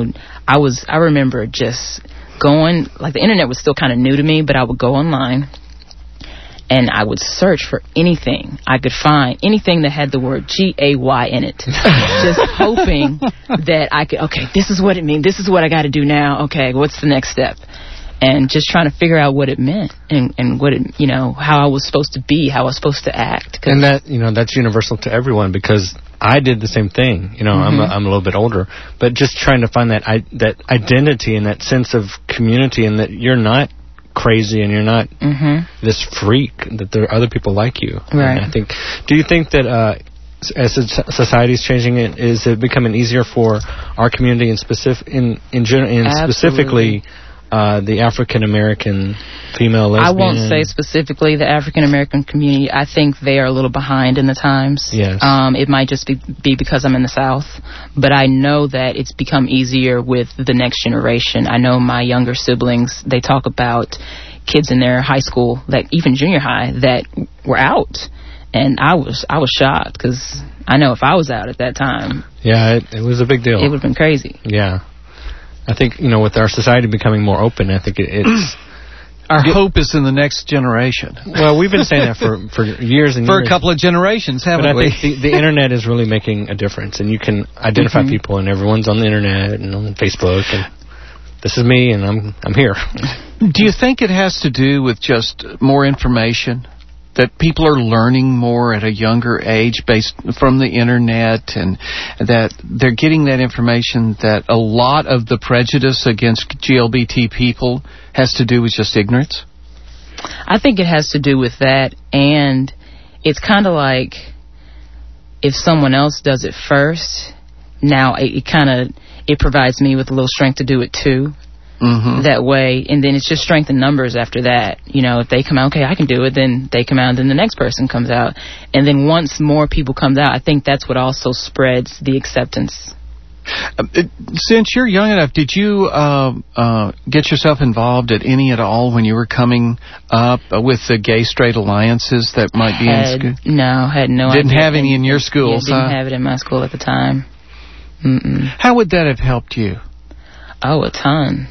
I remember just going, like the internet was still kind of new to me, but I would go online and I would search for anything I could find, anything that had the word G-A-Y in it. Just hoping that I could, okay, this is what it means, this is what I got to do now, okay, what's the next step? And just trying to figure out what it meant and what it, how I was supposed to be, how I was supposed to act. And that, that's universal to everyone, because I did the same thing. I'm a little bit older, but just trying to find that identity and that sense of community, and that you're not crazy and you're not this freak, that there are other people like you. Right. And I think, do you think that as society is changing, is it becoming easier for our community and specifically the African American female lesbian? I won't say specifically the African American community. I think they are a little behind in the times. Yes. It might just be because I'm in the South, but I know that it's become easier with the next generation. I know my younger siblings, they talk about kids in their high school, like even junior high, that were out, and I was shocked, because I know if I was out at that time, it was a big deal. It would have been crazy. Yeah. I think, with our society becoming more open, I think it's... Our hope is in the next generation. Well, we've been saying that for years and years. For a couple of generations, haven't we? But I think the internet is really making a difference, and you can identify people, and everyone's on the internet and on Facebook, and this is me, and I'm here. Do you think it has to do with just more information? That people are learning more at a younger age based from the internet, and that they're getting that information, that a lot of the prejudice against GLBT people has to do with just ignorance? I think it has to do with that, and it's kind of like if someone else does it first, now it provides me with a little strength to do it too. That way, and then it's just strength in numbers after that. If they come out, okay, I can do it, then they come out, and then the next person comes out. And then once more people come out, I think that's what also spreads the acceptance. Since you're young enough, did you get yourself involved at all when you were coming up with the gay-straight alliances that might be in school? No, had no idea. Didn't have any in your schools, didn't have it in my school at the time. How would that have helped you? Oh, a ton.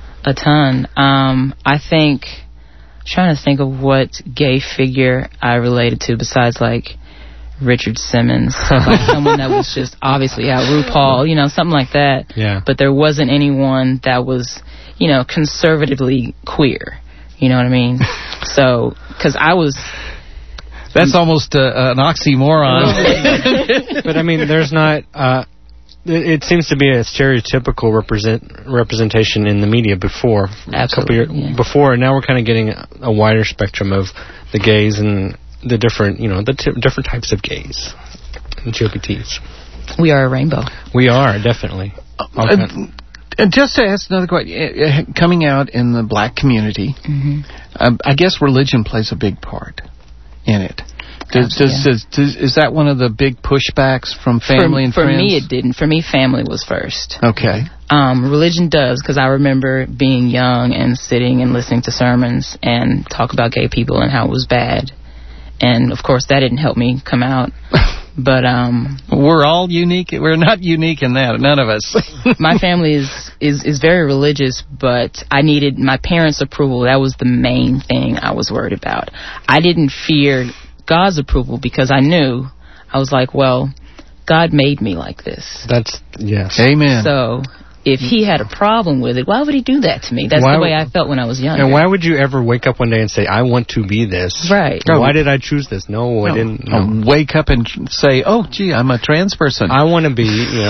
I think, trying to think of what gay figure I related to besides like Richard Simmons, like someone that was just obviously out, RuPaul, something like that. Yeah. But there wasn't anyone that was, conservatively queer. You know what I mean? So, because I was... That's almost an oxymoron. But I mean, there's not... it seems to be a stereotypical representation in the media before. Absolutely, a couple years before, and now we're kind of getting a wider spectrum of the gays and the different, different types of gays, GLBTs. We are a rainbow. We are, definitely. And just to ask another question, coming out in the black community, I guess religion plays a big part in it. Is that one of the big pushbacks from family and friends? For me, it didn't. For me, family was first. Okay. Religion does, because I remember being young and sitting and listening to sermons and talk about gay people and how it was bad. And, of course, that didn't help me come out. But we're all unique. We're not unique in that. None of us. My family is very religious, but I needed my parents' approval. That was the main thing I was worried about. I didn't fear God's approval because I knew, I was like, well, God made me like this. Yes. Amen. So if he had a problem with it, why would he do that to me? That's the way I felt when I was younger. And why would you ever wake up one day and say, I want to be this? Right. Why did I choose this? No, I didn't. No. Wake up and say, oh, gee, I'm a trans person. I want to be,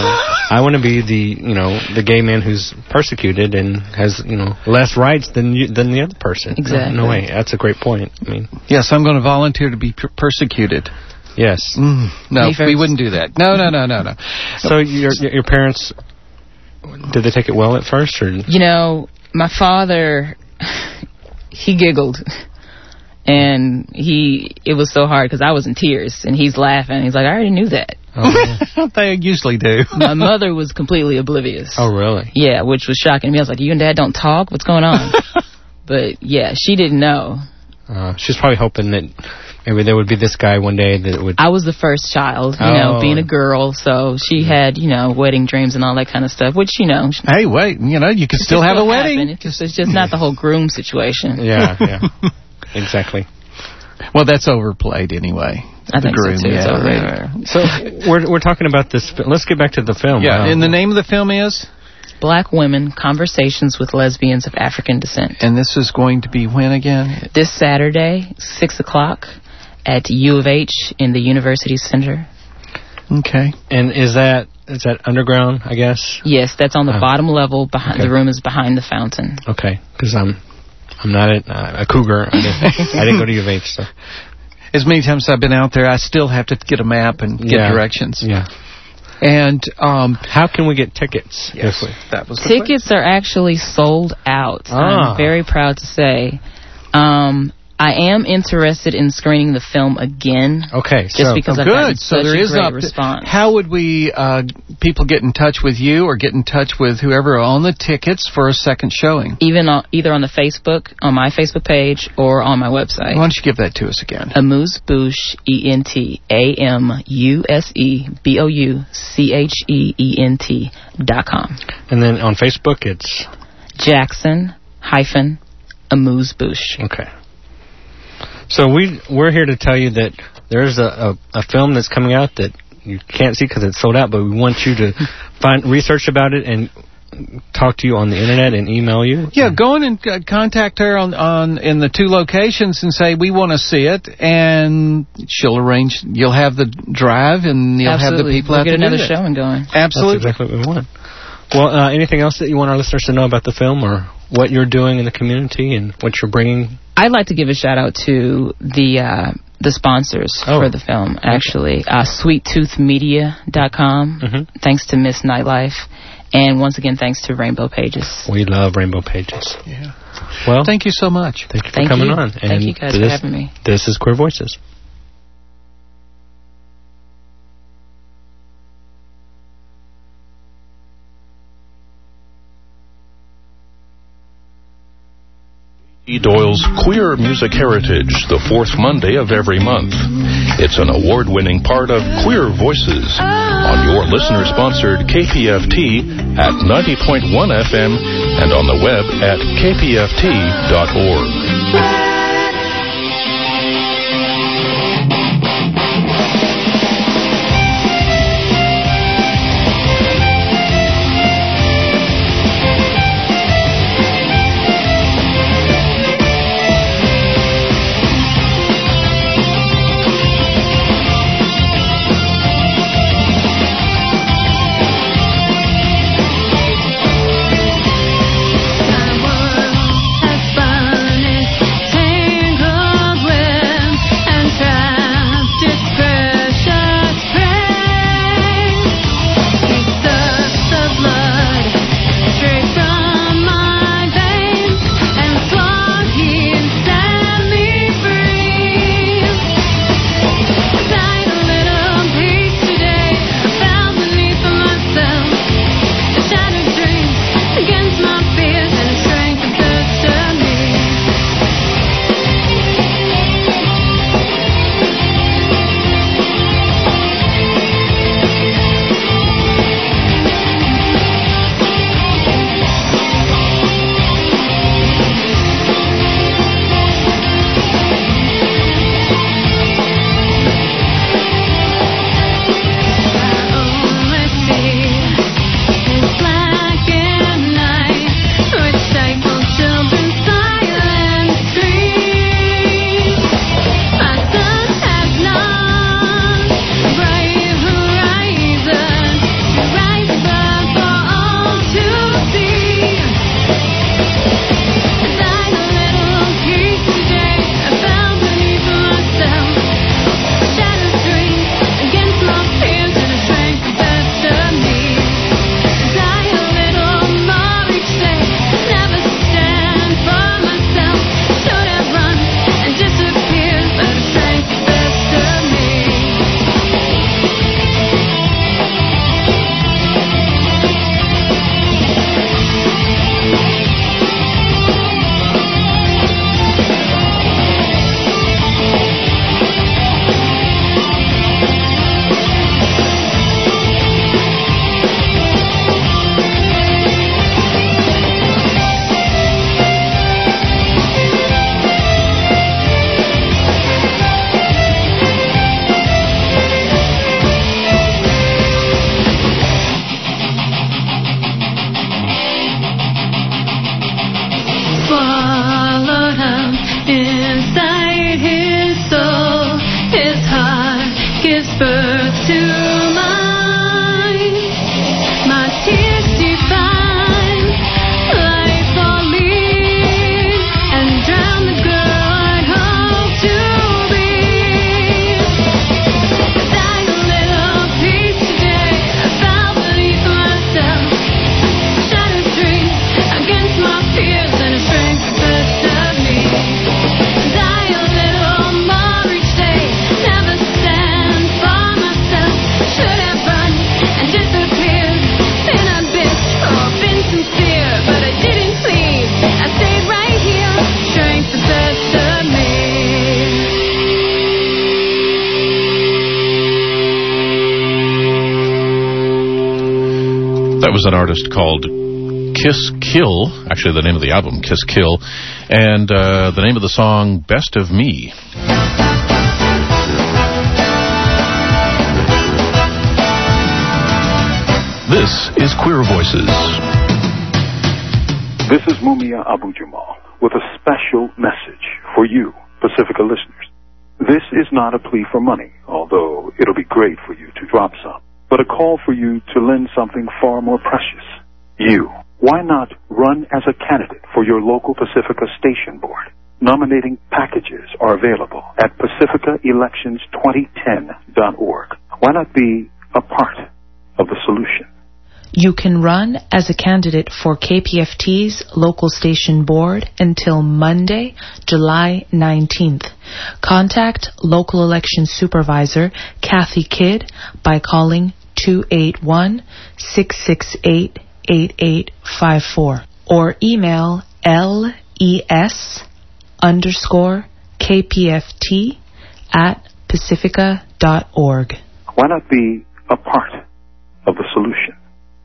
the gay man who's persecuted and has, less rights than the other person. Exactly. No way. That's a great point. I mean, yes, I'm going to volunteer to be persecuted. Yes. No, we wouldn't do that. No. So your parents, did they take it well at first? Or? My father, he giggled. And it was so hard because I was in tears. And he's laughing. He's like, I already knew that. Oh, they usually do. My mother was completely oblivious. Oh, really? Yeah, which was shocking to me. I was like, you and Dad don't talk? What's going on? But, yeah, she didn't know. She's probably hoping that maybe there would be this guy one day that would... I was the first child, being a girl, so she had, wedding dreams and all that kind of stuff, which, Hey, wait, you can still have a wedding. It's just not the whole groom situation. Yeah. Exactly. Well, that's overplayed anyway. I think groom, so, too. It's overrated. So we're talking about this... Let's get back to the film. Yeah, and the name of the film is... Black Women, Conversations with Lesbians of African Descent. And this is going to be when again? This Saturday, 6 o'clock, at U of H in the University Center. Okay. And is that underground, I guess? Yes, that's on the bottom level. The room is behind the fountain. Okay, because I'm not a cougar. I didn't go to U of H, so... As many times as I've been out there, I still have to get a map and get directions. Yeah. And how can we get tickets? Yes, that was tickets are actually sold out. I'm very proud to say. I am interested in screening the film again. Okay, just because I've gotten such a great response. How would we people get in touch with you or get in touch with whoever owned the tickets for a second showing? Either on the Facebook, on my Facebook page, or on my website. Why don't you give that to us again? Amuse-Bouche, ENTAMUSEBOUCHEENT.com. And then on Facebook, it's Jackson-Amuse-Bouche. Okay. So we're here to tell you that there's a film that's coming out that you can't see because it's sold out, but we want you to research about it and talk to you on the internet and email you. Yeah, go in and contact her in the two locations and say we want to see it, and she'll arrange. You'll have the drive, and you'll have the people out there. We'll get another showing going. Absolutely, that's exactly what we want. Well, anything else that you want our listeners to know about the film, or what you're doing in the community and what you're bringing? I'd like to give a shout out to the sponsors for the film, actually. SweetToothMedia.com, thanks to Miss Nightlife. And once again, thanks to Rainbow Pages. We love Rainbow Pages. Yeah. Well, thank you so much. Thank you for coming on. And thank you guys for having me. This is Queer Voices. E. Doyle's Queer Music Heritage, the fourth Monday of every month. It's an award-winning part of Queer Voices on your listener-sponsored KPFT at 90.1 FM and on the web at kpft.org. That was an artist called Kiss Kill, actually the name of the album, Kiss Kill, and the name of the song, Best of Me. This is Queer Voices. This is Mumia Abu-Jamal with a special message for you, Pacifica listeners. This is not a plea for money, although it'll be great for you to drop some, but a call for you to lend something far more precious. You. Why not run as a candidate for your local Pacifica station board? Nominating packages are available at pacificaelections2010.org. Why not be a part of the solution? You can run as a candidate for KPFT's local station board until Monday, July 19th. Contact local election supervisor Kathy Kidd by calling 281-668-8854 or email les_kpft@pacifica.org. Why not be a part of the solution?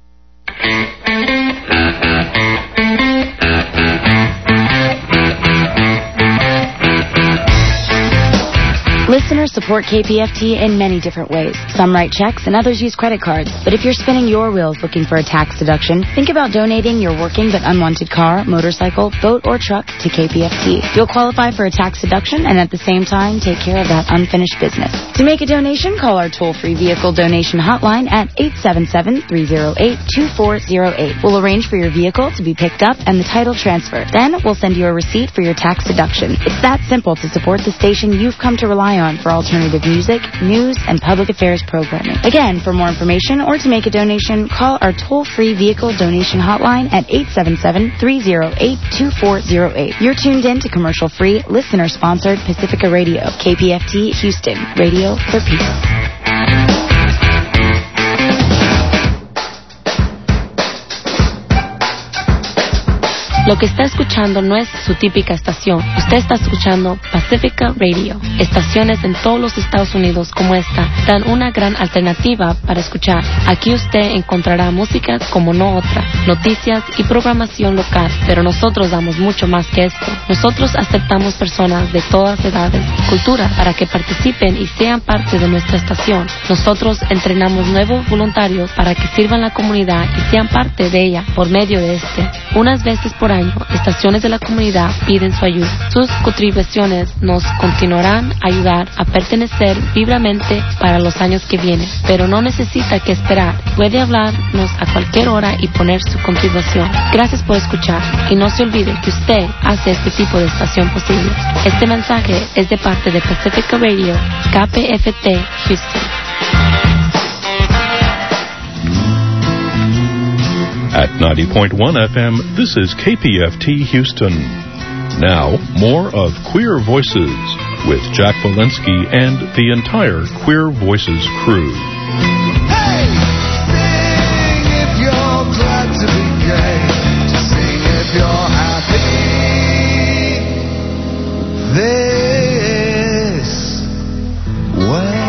Listeners support KPFT in many different ways. Some write checks and others use credit cards. But if you're spinning your wheels looking for a tax deduction, think about donating your working but unwanted car, motorcycle, boat, or truck to KPFT. You'll qualify for a tax deduction and at the same time take care of that unfinished business. To make a donation, call our toll-free vehicle donation hotline at 877-308-2408. We'll arrange for your vehicle to be picked up and the title transferred. Then we'll send you a receipt for your tax deduction. It's that simple to support the station you've come to rely on for alternative music, news, and public affairs programming. Again, for more information or to make a donation, call our toll-free vehicle donation hotline at 877-308-2408. You're tuned in to commercial-free, listener-sponsored Pacifica Radio, KPFT Houston, Radio for Peace. Lo que está escuchando no es su típica estación. Usted está escuchando Pacifica Radio. Estaciones en todos los Estados Unidos como esta dan una gran alternativa para escuchar. Aquí usted encontrará música como no otra, noticias y programación local. Pero nosotros damos mucho más que esto. Nosotros aceptamos personas de todas edades, culturas, para que participen y sean parte de nuestra estación. Nosotros entrenamos nuevos voluntarios para que sirvan la comunidad y sean parte de ella por medio de unas veces por año, estaciones de la comunidad piden su ayuda. Sus contribuciones nos continuarán a ayudar a pertenecer vivamente para los años que vienen, pero no necesita que esperar. Puede hablarnos a cualquier hora y poner su contribución. Gracias por escuchar y no se olvide que usted hace este tipo de estación posible. Este mensaje es de parte de Pacifica Radio, KPFT Houston. At 90.1 FM, this is KPFT Houston. Now, more of Queer Voices with Jack Walensky and the entire Queer Voices crew. Hey! Sing if you're glad to be gay. Sing if you're happy. This way.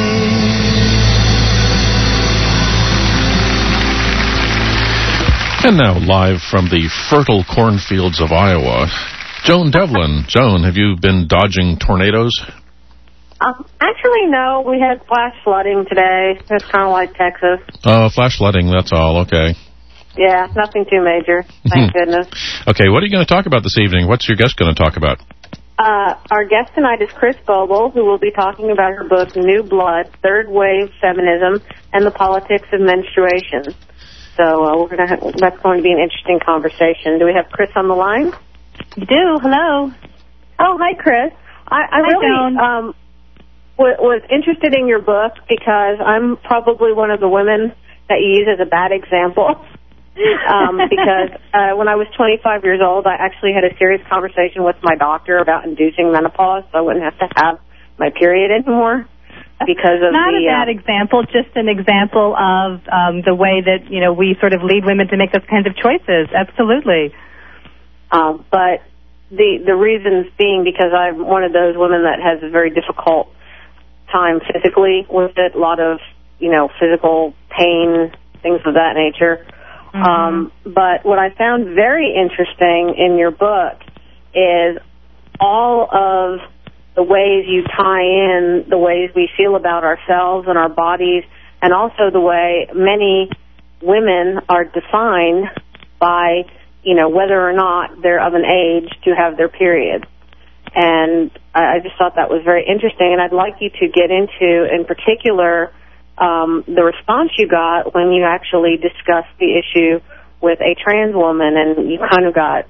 And now, live from the fertile cornfields of Iowa, Joan Devlin. Joan, have you been dodging tornadoes? Actually, no. We had flash flooding today. It's kind of like Texas. Oh, flash flooding, that's all. Okay. Yeah, nothing too major. Thank goodness. Okay, what are you going to talk about this evening? What's your guest going to talk about? Our guest tonight is Chris Bogle, who will be talking about her book, New Blood, Third Wave Feminism and the Politics of Menstruation. So that's going to be an interesting conversation. Do we have Chris on the line? You do. Hello. Oh, hi, Chris. I really was interested in your book because I'm probably one of the women that you use as a bad example. Because when I was 25 years old, I actually had a serious conversation with my doctor about inducing menopause so I wouldn't have to have my period anymore. Because of not a bad example, just an example of the way that we sort of lead women to make those kinds of choices. Absolutely. But the reasons being because I'm one of those women that has a very difficult time physically with it, a lot of physical pain, things of that nature. But what I found very interesting in your book is all of the ways you tie in the ways we feel about ourselves and our bodies, and also the way many women are defined by, whether or not they're of an age to have their period. And I just thought that was very interesting, and I'd like you to get into, in particular, the response you got when you actually discussed the issue with a trans woman, and you kind of got,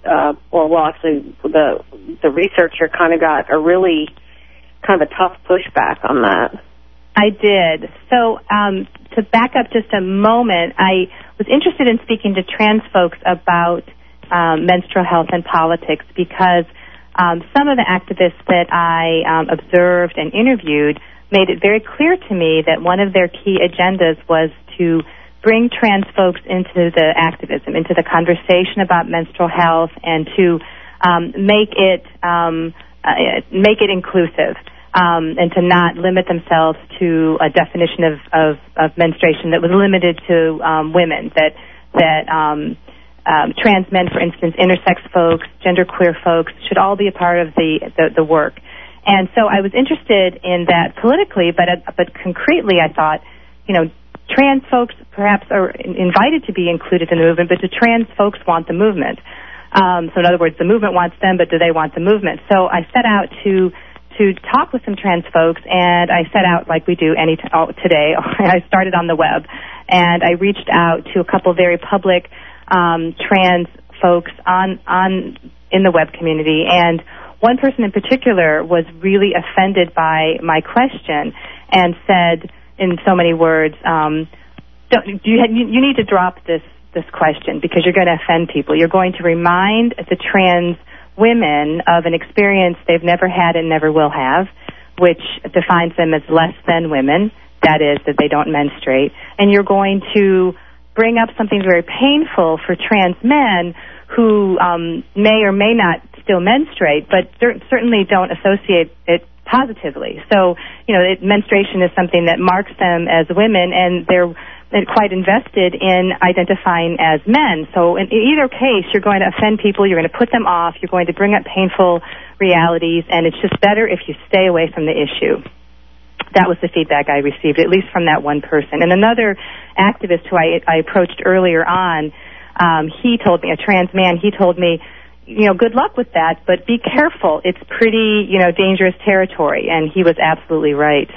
the researcher kind of got a really kind of a tough pushback on that. I did. So to back up just a moment, I was interested in speaking to trans folks about menstrual health and politics because some of the activists that I observed and interviewed made it very clear to me that one of their key agendas was to bring trans folks into the activism, into the conversation about menstrual health, and to make it inclusive, and to not limit themselves to a definition of menstruation that was limited to women. That trans men, for instance, intersex folks, genderqueer folks should all be a part of the work. And so I was interested in that politically, but concretely, I thought, trans folks perhaps are invited to be included in the movement, but do trans folks want the movement? So in other words, the movement wants them, but do they want the movement? So I set out to talk with some trans folks, and I set out like we do today. I started on the web, and I reached out to a couple very public trans folks in the web community, and one person in particular was really offended by my question and said, in so many words, you need to drop this question because you're going to offend people. You're going to remind the trans women of an experience they've never had and never will have, which defines them as less than women, that is, that they don't menstruate. And you're going to bring up something very painful for trans men who may or may not still menstruate, but certainly don't associate it positively. So, menstruation is something that marks them as women, and they're quite invested in identifying as men. So in either case, you're going to offend people, you're going to put them off, you're going to bring up painful realities, and it's just better if you stay away from the issue. That was the feedback I received, at least from that one person. And another activist who I approached earlier on, he told me, a trans man, he told me, good luck with that, but be careful. It's pretty, dangerous territory. And he was absolutely right.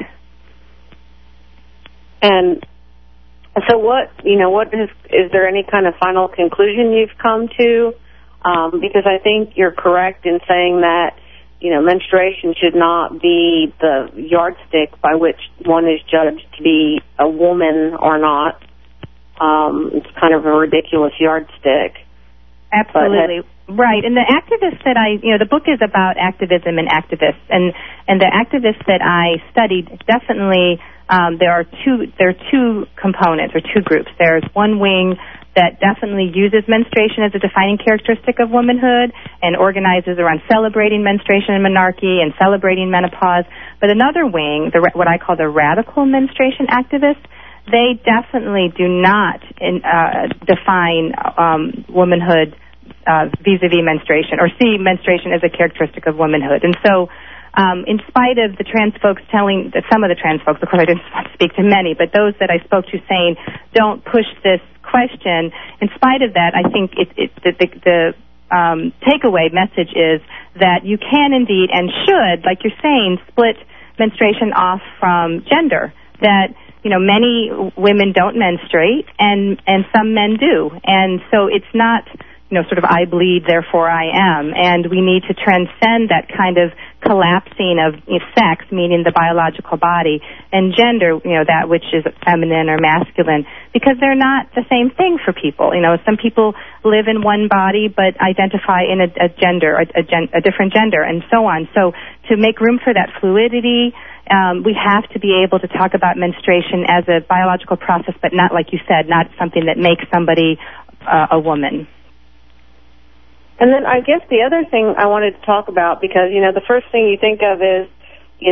And so is there any kind of final conclusion you've come to? Because I think you're correct in saying that, menstruation should not be the yardstick by which one is judged to be a woman or not. It's kind of a ridiculous yardstick. Absolutely. Right. And the activists that the book is about activism and activists. And the activists that I studied, definitely, there are two components or two groups. There's one wing that definitely uses menstruation as a defining characteristic of womanhood and organizes around celebrating menstruation and menarche and celebrating menopause. But another wing, what I call the radical menstruation activists, they definitely do not define womanhood vis-a-vis menstruation or see menstruation as a characteristic of womanhood. And so in spite of the trans folks some of the trans folks, of course I didn't speak to many, but those that I spoke to saying, don't push this question, in spite of that, I think the takeaway message is that you can indeed and should, like you're saying, split menstruation off from gender. That many women don't menstruate and some men do, and so it's not sort of I bleed, therefore I am, and we need to transcend that kind of collapsing of sex, meaning the biological body, and gender, that which is feminine or masculine, because they're not the same thing for people. Some people live in one body but identify in a gender, a different gender, and so on. So to make room for that fluidity, we have to be able to talk about menstruation as a biological process, but not, like you said, not something that makes somebody a woman. And then I guess the other thing I wanted to talk about, because, the first thing you think of is,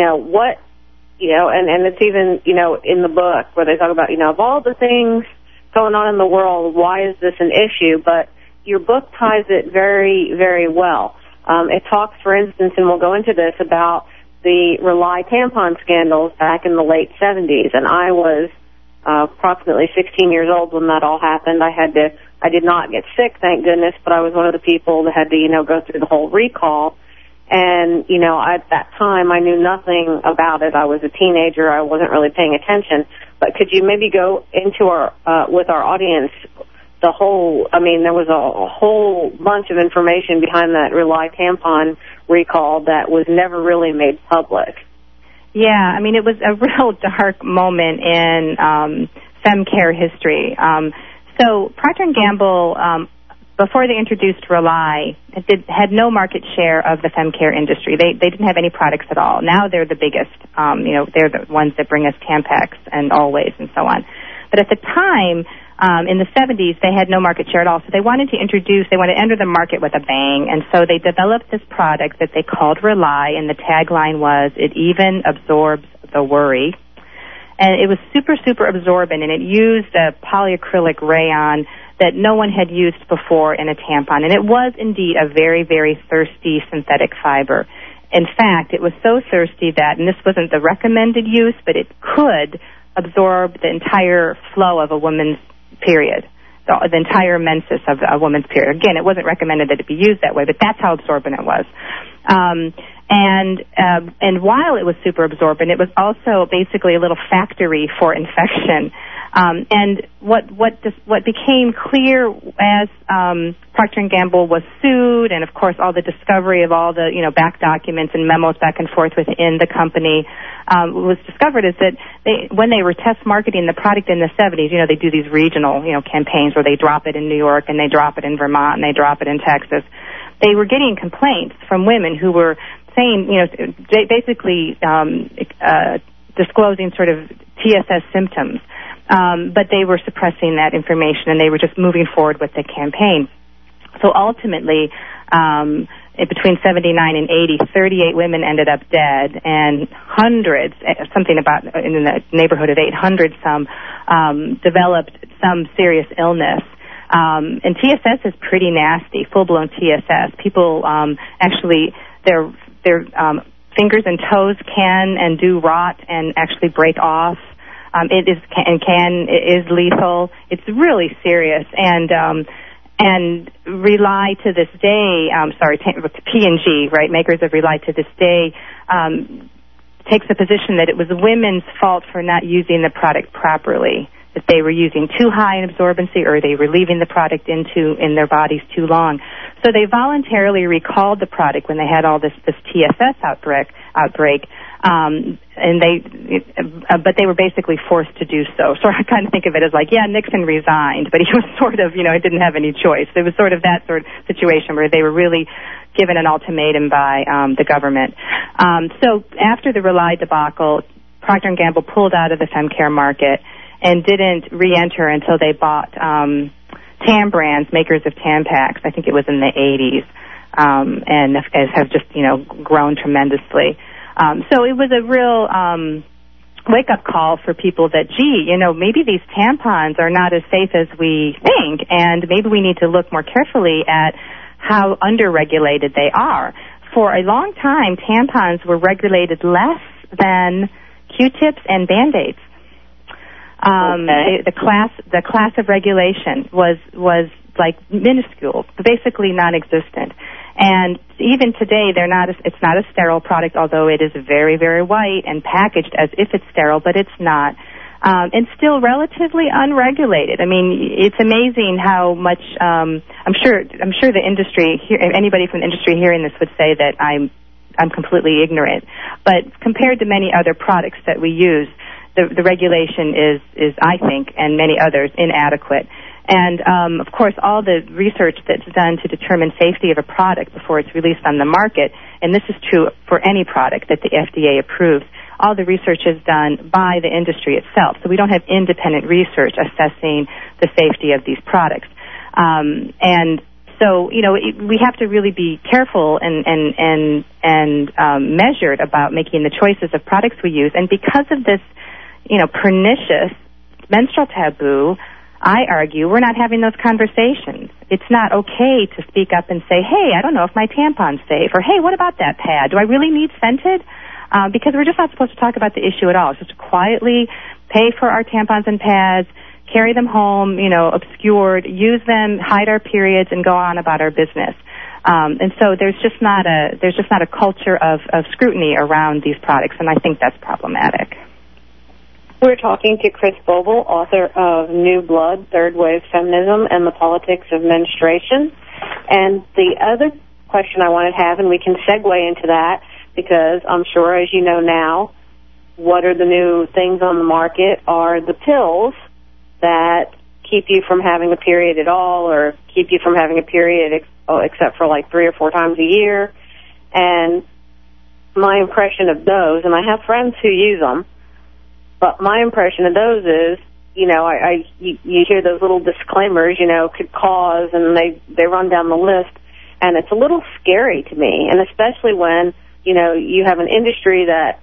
and it's even, in the book where they talk about, of all the things going on in the world? Why is this an issue? But your book ties it very, very well. It talks, for instance, and we'll go into this, about the Rely tampon scandals back in the late 70s. And I was approximately 16 years old when that all happened. I did not get sick, thank goodness, but I was one of the people that had to, go through the whole recall. And, at that time, I knew nothing about it. I was a teenager. I wasn't really paying attention. But could you maybe go into with our audience, there was a whole bunch of information behind that Rely tampon recall that was never really made public. Yeah, it was a real dark moment in femcare history. So Procter & Gamble, before they introduced Rely, had no market share of the femcare industry. They didn't have any products at all. Now they're the biggest. They're the ones that bring us Tampax and Always and so on. But at the time, in the 70s, they had no market share at all. So they wanted to enter the market with a bang. And so they developed this product that they called Rely, and the tagline was, "It even absorbs the worry." And it was super, super absorbent, and it used a polyacrylic rayon that no one had used before in a tampon. And it was indeed a very, very thirsty synthetic fiber. In fact, it was so thirsty that, and this wasn't the recommended use, but it could absorb the entire flow of a woman's period, the entire menses of a woman's period. Again, it wasn't recommended that it be used that way, but that's how absorbent it was. And while it was super absorbent, it was also basically a little factory for infection. And what became clear as Procter & Gamble was sued, and of course all the discovery of all the back documents and memos back and forth within the company was discovered, is that when they were test marketing the product in the 70s, they do these regional campaigns where they drop it in New York and they drop it in Vermont and they drop it in Texas. They were getting complaints from women who were saying, basically disclosing sort of TSS symptoms. But they were suppressing that information, and they were just moving forward with the campaign. So ultimately, between 79 and 80, 38 women ended up dead, and hundreds, something about in the neighborhood of 800 developed some serious illness. And TSS is pretty nasty, full-blown TSS. People actually, their fingers and toes can and do rot and actually break off. It is lethal. It's really serious, and Rely to this day, P&G, right, makers of Rely to this day, takes the position that it was women's fault for not using the product properly, that they were using too high an absorbency, or they were leaving the product in their bodies too long. So they voluntarily recalled the product when they had all this TSS outbreak. But they were basically forced to do so. So I kind of think of it as like, Nixon resigned, but he was sort of, he didn't have any choice. It was sort of that sort of situation where they were really given an ultimatum by the government. So after the Rely debacle, Procter & Gamble pulled out of the femcare market and didn't re-enter until they bought Tam Brands, makers of Tampax. I think it was in the 80s, and have just, grown tremendously. So it was a real wake-up call for people that, maybe these tampons are not as safe as we think, and maybe we need to look more carefully at how under-regulated they are. For a long time, tampons were regulated less than Q-tips and Band-Aids. The class of regulation was like minuscule, basically non-existent. And even today, it's not a sterile product, although it is very, very white and packaged as if it's sterile, but it's not. And still relatively unregulated. It's amazing how much, I'm sure the industry, anybody from the industry hearing this would say that I'm completely ignorant. But compared to many other products that we use, the regulation is, I think, and many others, inadequate. And, of course, all the research that's done to determine safety of a product before it's released on the market, and this is true for any product that the FDA approves, all the research is done by the industry itself. So we don't have independent research assessing the safety of these products. And so, we have to really be careful and measured about making the choices of products we use. And because of this, pernicious menstrual taboo, I argue we're not having those conversations. It's not okay to speak up and say, hey, I don't know if my tampon's safe, or hey, what about that pad? Do I really need scented? Because we're just not supposed to talk about the issue at all. It's just to quietly pay for our tampons and pads, carry them home, obscured, use them, hide our periods, and go on about our business. And so there's just not a culture of scrutiny around these products, and I think that's problematic. We're talking to Chris Boebel, author of New Blood, Third Wave Feminism and the Politics of Menstruation. And the other question I wanted to have, and we can segue into that, because I'm sure, as you know now, what are the new things on the market are the pills that keep you from having a period at all, or keep you from having a period except for like 3 or 4 times a year. And my impression of those, and I have friends who use them, but my impression of those is, you hear those little disclaimers, could cause, and they run down the list, and it's a little scary to me, and especially when, you have an industry that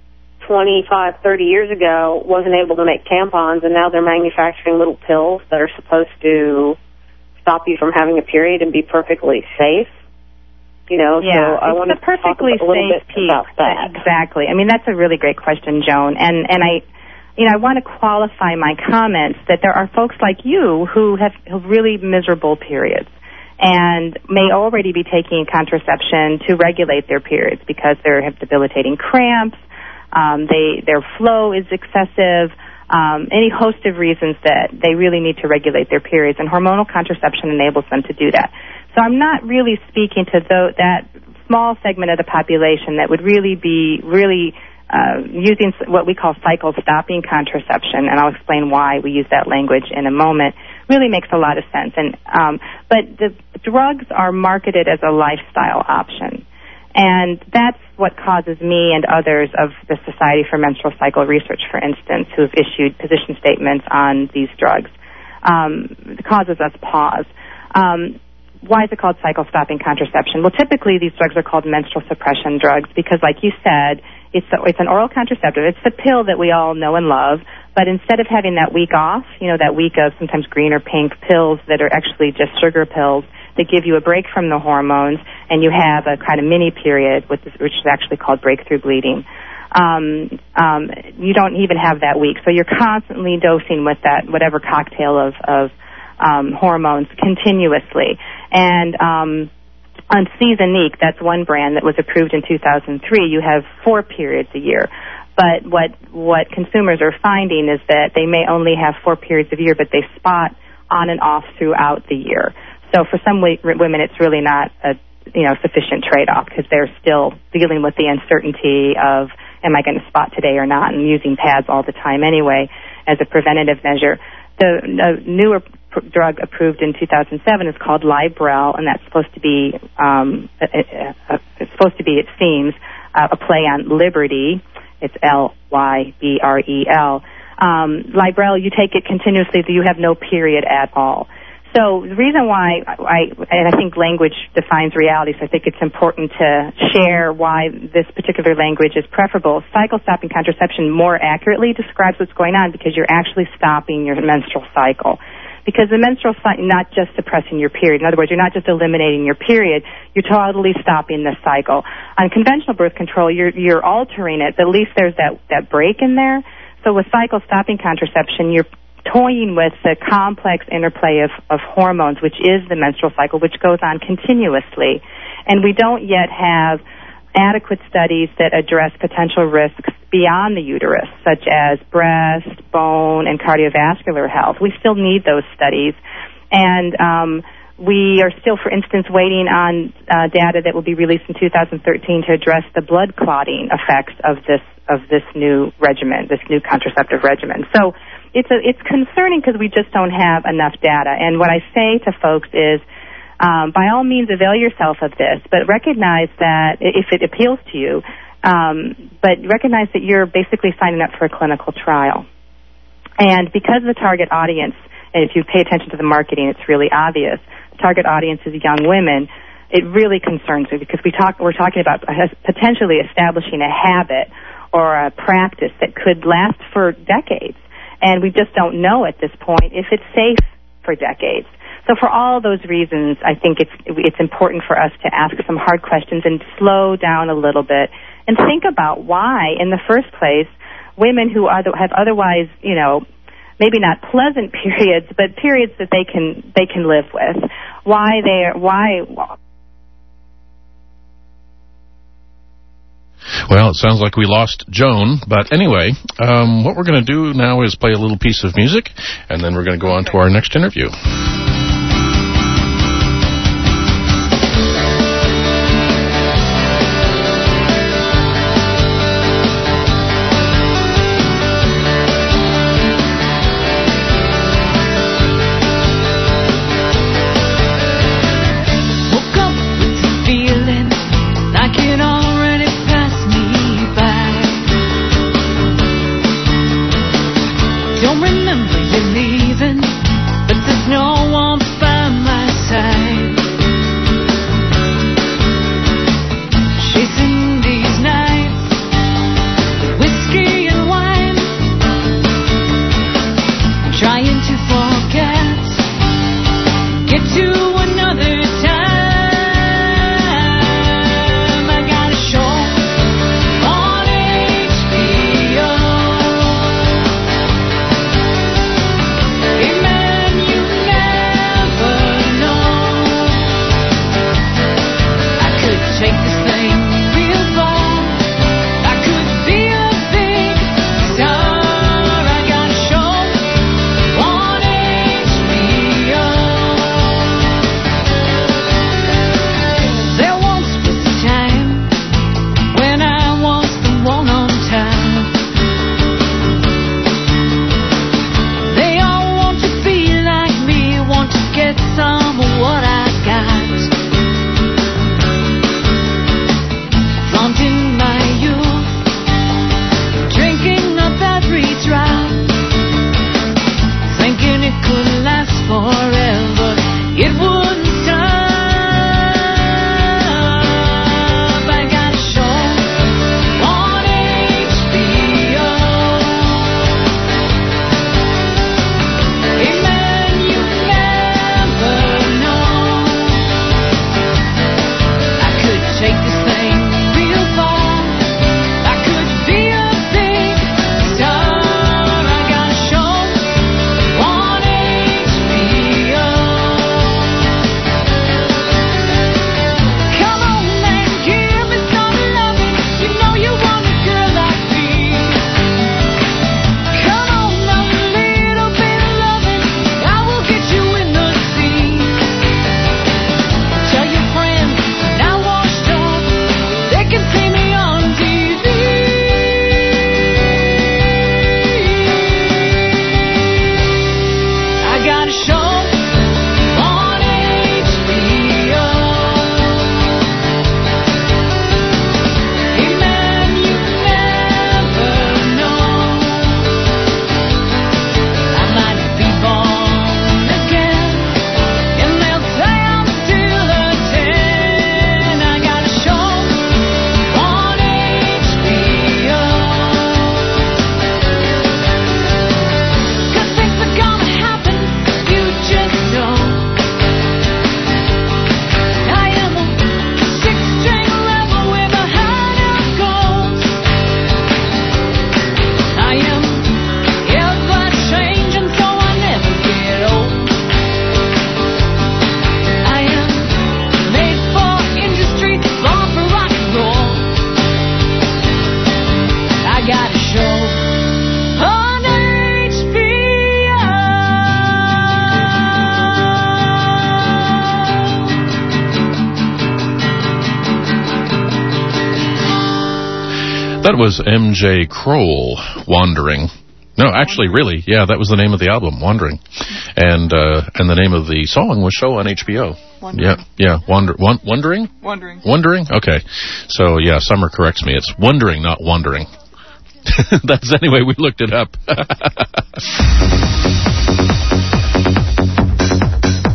25, 30 years ago wasn't able to make tampons, and now they're manufacturing little pills that are supposed to stop you from having a period and be perfectly safe. So I want to talk a little bit about that. Exactly. I mean, that's a really great question, Joan. And I want to qualify my comments that there are folks like you who have really miserable periods and may already be taking contraception to regulate their periods because they have debilitating cramps, their flow is excessive, any host of reasons that they really need to regulate their periods, and hormonal contraception enables them to do that. So I'm not really speaking to that small segment of the population that would really be using what we call cycle-stopping contraception, and I'll explain why we use that language in a moment. Really makes a lot of sense. But the drugs are marketed as a lifestyle option, and that's what causes me and others of the Society for Menstrual Cycle Research, for instance, who have issued position statements on these drugs. It causes us pause. Why is it called cycle-stopping contraception? Well, typically these drugs are called menstrual suppression drugs because, like you said, it's an oral contraceptive. It's the pill that we all know and love, but instead of having that week off, that week of sometimes green or pink pills that are actually just sugar pills that give you a break from the hormones, and you have a kind of mini period, which is actually called breakthrough bleeding. You don't even have that week, so you're constantly dosing with that whatever cocktail of hormones continuously. And on Seasonique, that's one brand that was approved in 2003, you have 4 periods a year. But what consumers are finding is that they may only have 4 periods a year, but they spot on and off throughout the year. So for some women, it's really not a sufficient trade-off because they're still dealing with the uncertainty of, am I going to spot today or not, and using pads all the time anyway as a preventative measure. The newer drug approved in 2007 is called Librel, and that's supposed to be, it seems, a play on liberty. It's Lybrel. Librel, you take it continuously, so you have no period at all. So the reason why I think language defines reality, so I think it's important to share why this particular language is preferable. Cycle-stopping contraception more accurately describes what's going on because you're actually stopping your menstrual cycle. Because the menstrual cycle, not just suppressing your period. In other words, you're not just eliminating your period, you're totally stopping the cycle. On conventional birth control, you're altering it, but at least there's that break in there. So with cycle-stopping contraception, you're toying with the complex interplay of hormones, which is the menstrual cycle, which goes on continuously. And we don't yet have adequate studies that address potential risks beyond the uterus, such as breast, bone, and cardiovascular health. We still need those studies. And we are still, for instance, waiting on data that will be released in 2013 to address the blood clotting effects of this new regimen, this new contraceptive regimen. So it's concerning because we just don't have enough data. And what I say to folks is, by all means, avail yourself of this, but recognize that if it appeals to you, but recognize that you're basically signing up for a clinical trial. And because the target audience, and if you pay attention to the marketing, it's really obvious, the target audience is young women, it really concerns me because we're talking about potentially establishing a habit or a practice that could last for decades. And we just don't know at this point if it's safe for decades. So for all those reasons, I think it's important for us to ask some hard questions and slow down a little bit and think about why, in the first place, women who have otherwise, maybe not pleasant periods, but periods that they can live with, Well, it sounds like we lost Joan, but anyway, what we're going to do now is play a little piece of music, and then we're going to go on to our next interview. Don't remember you leaving, but there's no one by my side. Chasing these nights, whiskey and wine, trying to forget, get to another time. I got a show on HBO. Hey man, you never know. I could take this thing real far. I could be a big star. I got a show on HBO. There once was a time when I was the one on time. They all want to be like me, want to get some of what I got. Flaunting my youth, drinking up every drop, thinking it could last forever. It wouldn't stop. I got a show on HBO. Hey man, you never know. I could take this thing real far. I could be a big star. I got a show on HBO. Come on man, give me some loving. You know you want a girl like me. Come on, a little bit of loving. I will get you in the sea. Tell your friends when I washed up, they can see me on TV. I got a show on HBO. Hey man, you never know. I might be born again, and they'll say I'm still a 10. I got a show on HBO. 'Cause things are gonna happen, you just know. I am a six-string rebel with a heart of gold. I am ever changing, so I never get old. I am made for industry, born for rock and roll. I got a show on HBO. That was M.J. Kroll, Wandering. No, actually, really, yeah, that was the name of the album, Wandering. And the name of the song was Show on HBO. Wandering. Yeah, Wondering? Wondering. Wondering? Okay. So, yeah, Summer corrects me. It's Wondering, not Wandering. That's anyway, we looked it up.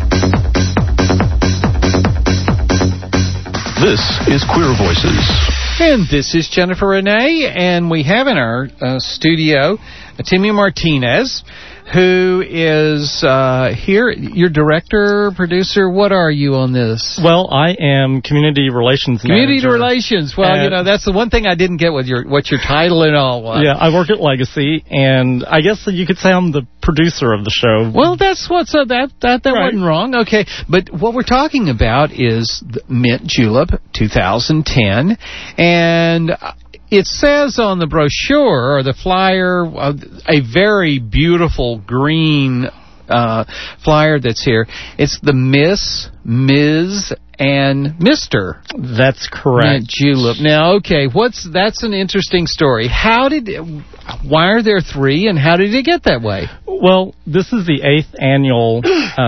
This is Queer Voices. And this is Jennifer Renee, and we have in our studio Timmy Martinez, who is here. Your director, producer, what are you on this? Well, I am community relations manager. Community relations. Well, you know, that's the one thing I didn't get with what your title and all was. Yeah, I work at Legacy, and I guess that you could say I'm the producer of the show. Well, that's what's that right. Wasn't wrong. Okay, but what we're talking about is the Mint Julep 2010, and it says on the brochure or the flyer, a very beautiful green flyer that's here. It's the Miss, Ms., and Mr. That's correct. Mint Julep. Now, okay, that's an interesting story. Why are there three, and how did it get that way? Well, this is the 8th annual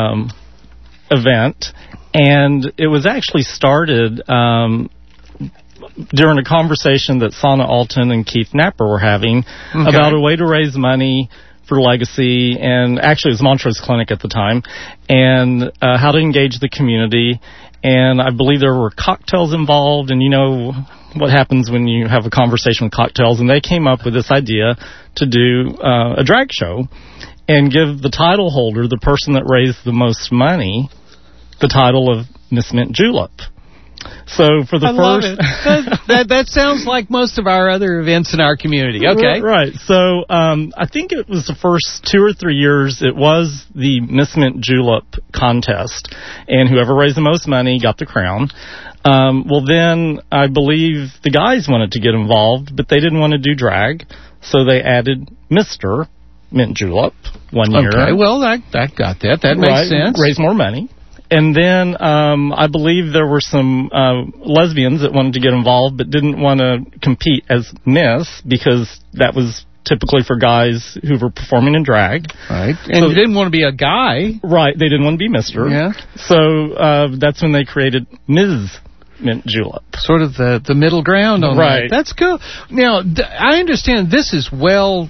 event, and it was actually started during a conversation that Sana Alton and Keith Napper were having about a way to raise money for Legacy, and actually it was Montrose Clinic at the time, and how to engage the community. And I believe there were cocktails involved, and you know what happens when you have a conversation with cocktails, and they came up with this idea to do a drag show and give the title holder, the person that raised the most money, the title of Miss Mint Julep. So for the love it. That sounds like most of our other events in our community. Okay. Right. So I think it was the first 2 or 3 years it was the Miss Mint Julep contest, and whoever raised the most money got the crown. Well, then I believe the guys wanted to get involved, but they didn't want to do drag, so they added Mr. Mint Julep one year. Okay, well, I got that. That makes sense. Raise more money. And then I believe there were some lesbians that wanted to get involved but didn't want to compete as Miss because that was typically for guys who were performing in drag. Right. And they didn't want to be a guy. Right. They didn't want to be Mr. Yeah. So that's when they created Ms. Mint Julep. Sort of the middle ground on that. That's cool. Now, I understand this is well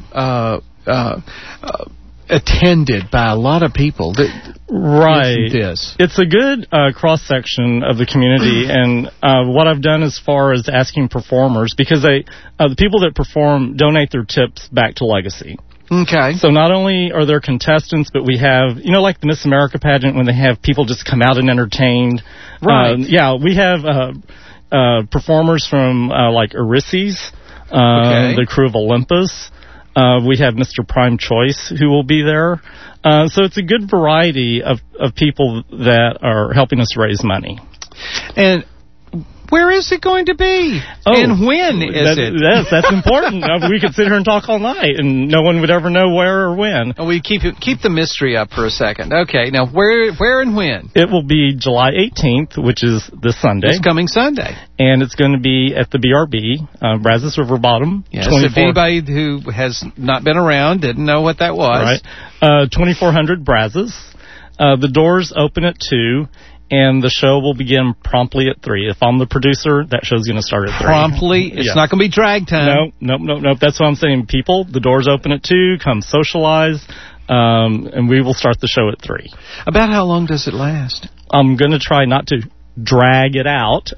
attended by a lot of people. Right. It's a good cross-section of the community, and what I've done as far as asking performers, because the people that perform donate their tips back to Legacy. Okay. So not only are there contestants, but we have, you know, like the Miss America pageant when they have people just come out and entertained. Right. We have performers from like Eurydice, the crew of Olympus. We have Mr. Prime Choice who will be there. So it's a good variety of people that are helping us raise money. And where is it going to be? And when is it? Yes, that's important. We could sit here and talk all night, and no one would ever know where or when. We keep the mystery up for a second. Okay, now where and when? It will be July 18th, which is this Sunday. This coming Sunday. And it's going to be at the BRB, Brazos River Bottom. Yes, if anybody who has not been around didn't know what that was. Right. 2400 Brazos. The doors open at 2. And the show will begin promptly at 3. If I'm the producer, that show's going to start at 3. Promptly? It's not going to be drag time. No. That's what I'm saying. People, the doors open at 2. Come socialize. And we will start the show at 3. About how long does it last? I'm going to try not to drag it out.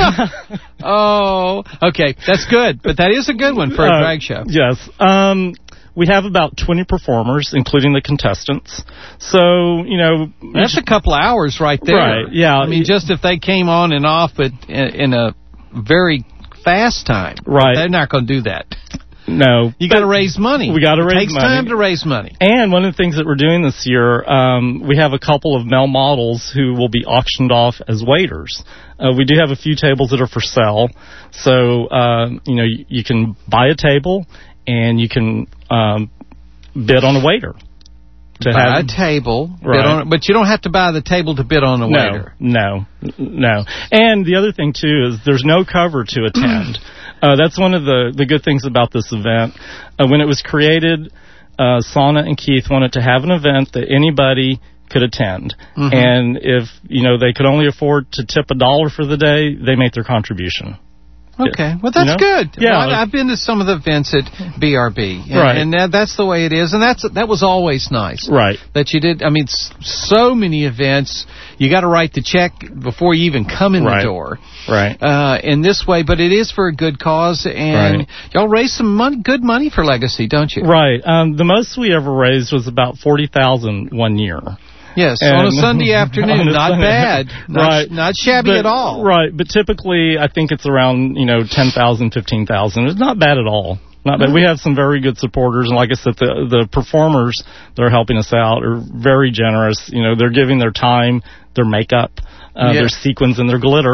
Oh, okay. That's good. But that is a good one for a drag show. Yes. We have about 20 performers, including the contestants. So, you know... That's a couple hours right there. Right, yeah. I mean, just if they came on and off but in a very fast time. Right. They're not going to do that. No. You got to raise money. We got to raise money. It takes time to raise money. And one of the things that we're doing this year, we have a couple of male models who will be auctioned off as waiters. We do have a few tables that are for sale. So, you know, you can buy a table and you can bid on a waiter. Buy a table, bid on it, but you don't have to buy the table to bid on a waiter. No. And the other thing, too, is there's no cover to attend. That's one of the good things about this event. When it was created, Sana and Keith wanted to have an event that anybody could attend. Mm-hmm. And if, you know, they could only afford to tip $1 for the day, they make their contribution. Okay, well that's good. Yeah, well, I've been to some of the events at BRB, and that's the way it is, and that was always nice. Right. That you did. I mean, so many events, you got to write the check before you even come in the door. Right. In this way, but it is for a good cause, and y'all raise some good money for Legacy, don't you? Right. The most we ever raised was about $40,000 one year. Yes, on a Sunday afternoon, not bad, not shabby at all. Right, but typically I think it's around 10,000, 15,000. It's not bad at all. Not bad. We have some very good supporters, and like I said, the performers that are helping us out are very generous. They're giving their time, their makeup, their sequins, and their glitter.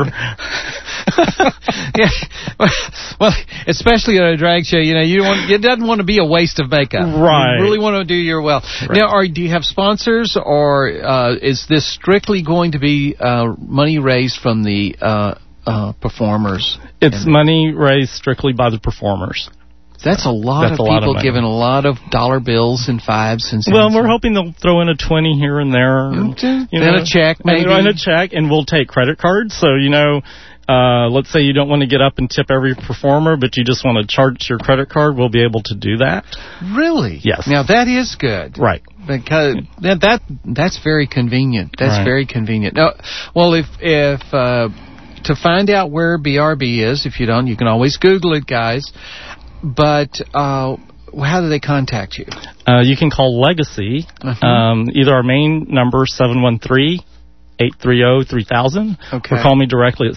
Well, especially at a drag show, it doesn't want to be a waste of makeup. Right. You really want to do your well. Right. Now, do you have sponsors, or is this strictly going to be money raised from the performers? It's money raised strictly by the performers. That's a lot of people giving a lot of dollar bills and fives and cents. Well, we're hoping they'll throw in a 20 here and there. Then a check, maybe. And a check, and we'll take credit cards. So, let's say you don't want to get up and tip every performer, but you just want to charge your credit card, we'll be able to do that. Really? Yes. Now, that is good. Right. Because that's very convenient. That's very convenient. Now, well, if to find out where BRB is, if you don't, you can always Google it, guys. But how do they contact you? You can call Legacy, either our main number, 713-830-3000, or call me directly at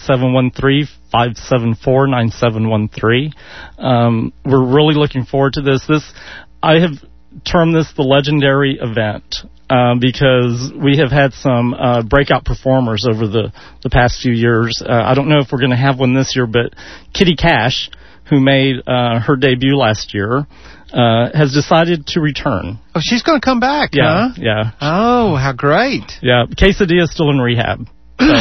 713-574-9713. We're really looking forward to this. I have termed this the legendary event because we have had some breakout performers over the past few years. I don't know if we're going to have one this year, but Kitty Cash, who made her debut last year, has decided to return. Oh, she's going to come back, huh? Yeah. Oh, how great. Yeah, Quesadilla's still in rehab. So.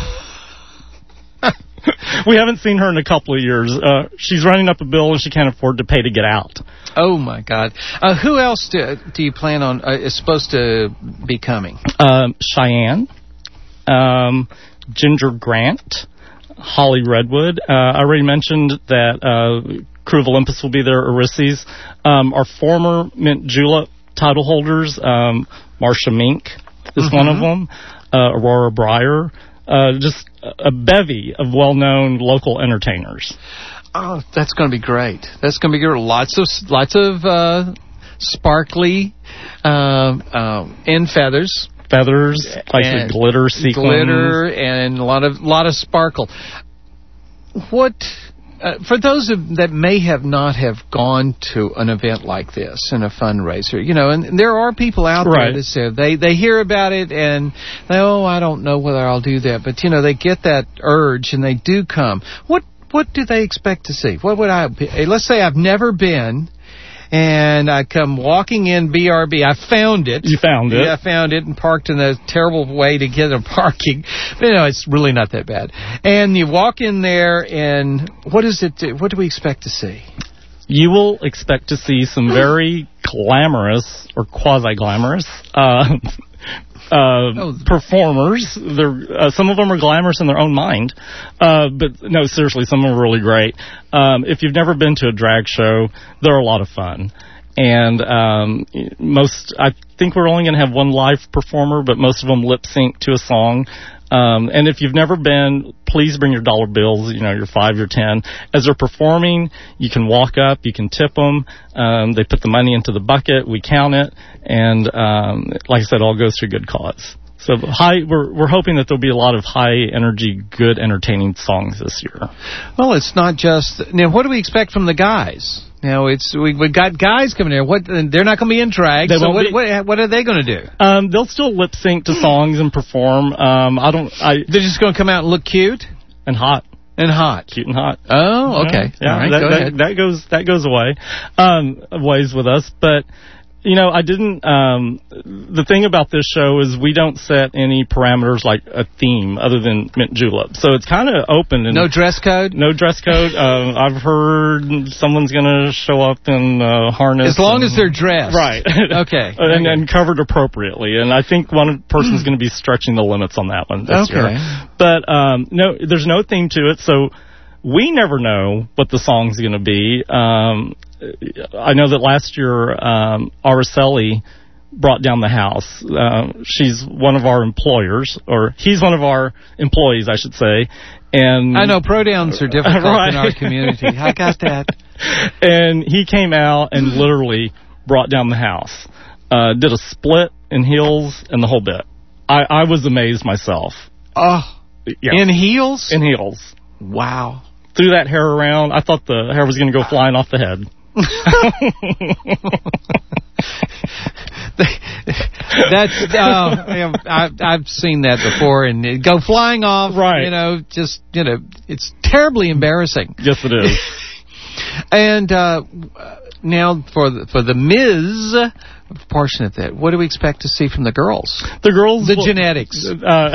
We haven't seen her in a couple of years. She's running up a bill and she can't afford to pay to get out. Oh, my God. Who else do you plan on is supposed to be coming? Cheyenne, Ginger Grant, Holly Redwood. I already mentioned that Crew of Olympus will be there, Orises. Our former Mint Julep title holders, Marsha Mink is one of them, Aurora Breyer, just a bevy of well-known local entertainers. Oh, that's going to be great. That's going to be great. Lots of sparkly end feathers. Like glitter sequins. Glitter and a lot of sparkle. What for those that may not have gone to an event like this and a fundraiser, and there are people out there that say they hear about it and I don't know whether I'll do that, but they get that urge and they do come. What do they expect to see? What would let's say I've never been. And I come walking in BRB. I found it. You found it? Yeah, I found it and parked in a terrible way to get a parking. But, it's really not that bad. And you walk in there, and what is it? What do we expect to see? You will expect to see some very glamorous or quasi-glamorous performers. Some of them are glamorous in their own mind, but no, seriously, some of them are really great. If you've never been to a drag show, they're a lot of fun. And I think we're only going to have one live performer, but most of them lip sync to a song. And if you've never been, please bring your dollar bills, your 5, your 10. As they're performing, you can walk up, you can tip them. They put the money into the bucket, we count it, and like I said, all goes to a good cause. So we're hoping that there'll be a lot of high energy, good, entertaining songs this year. Well, it's not just now. What do we expect from the guys? Now we got guys coming here. They're not going to be in drag. So what are they going to do? They'll still lip sync to songs and perform. They're just going to come out and look cute and hot. And hot, cute and hot. Oh, okay. Yeah, all right, go ahead. That goes away, ways with us, but. I didn't, the thing about this show is we don't set any parameters like a theme other than Mint Julep. So it's kind of open. And no dress code? No dress code. I've heard someone's going to show up in harness. As long as they're dressed. Right. Okay. And covered appropriately. And I think one person's going to be stretching the limits on that one this year. But, no, there's no theme to it. So we never know what the song's going to be. I know that last year, Araceli brought down the house. She's one of our employers, or he's one of our employees, I should say. And I know pronouns are difficult right. in our community. I got that. And he came out and literally brought down the house. Did a split in heels and the whole bit. I was amazed myself. Oh, yeah. In heels? In heels. Wow. Threw that hair around. I thought the hair was going to go flying off the head. That's I've seen that before, and it go flying off. Right. It's terribly embarrassing. Yes, it is. And now for the Ms. portion of that, what do we expect to see from the girls? The girls, the genetics.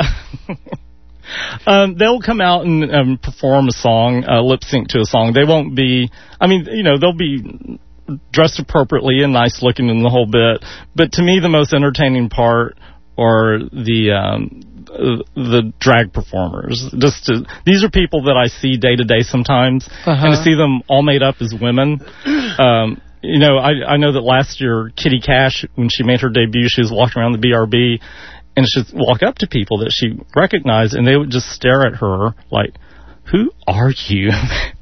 They'll come out and perform a song, lip sync to a song. They won't be. I mean, they'll be dressed appropriately and nice looking in the whole bit. But to me, the most entertaining part are the drag performers. These are people that I see day to day sometimes, and to see them all made up as women. I know that last year Kitty Cash, when she made her debut, she was walking around the BRB, and she'd walk up to people that she recognized, and they would just stare at her like, "Who are you?"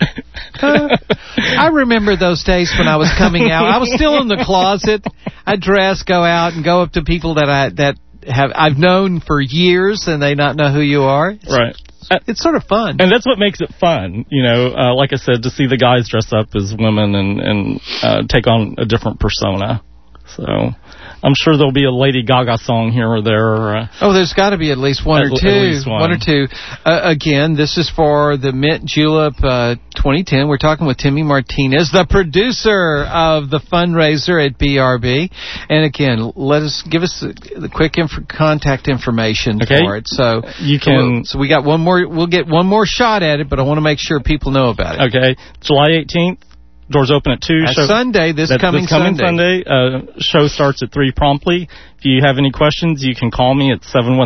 I remember those days when I was coming out. I was still in the closet. I'd dress, go out, and go up to people that I've known for years, and they not know who you are. Right. It's sort of fun. And that's what makes it fun, like I said, to see the guys dress up as women and take on a different persona. So I'm sure there'll be a Lady Gaga song here or there. There's got to be at least one or two. At least one. One or two. Again, this is for the Mint Julep 2010. We're talking with Timmy Martinez, the producer of the fundraiser at BRB. And again, give us the quick contact information for it. So you can. So we got one more. We'll get one more shot at it, but I want to make sure people know about it. Okay, July 18th. Doors open at 2. Sunday, this coming Sunday. Show starts at 3 promptly. If you have any questions, you can call me at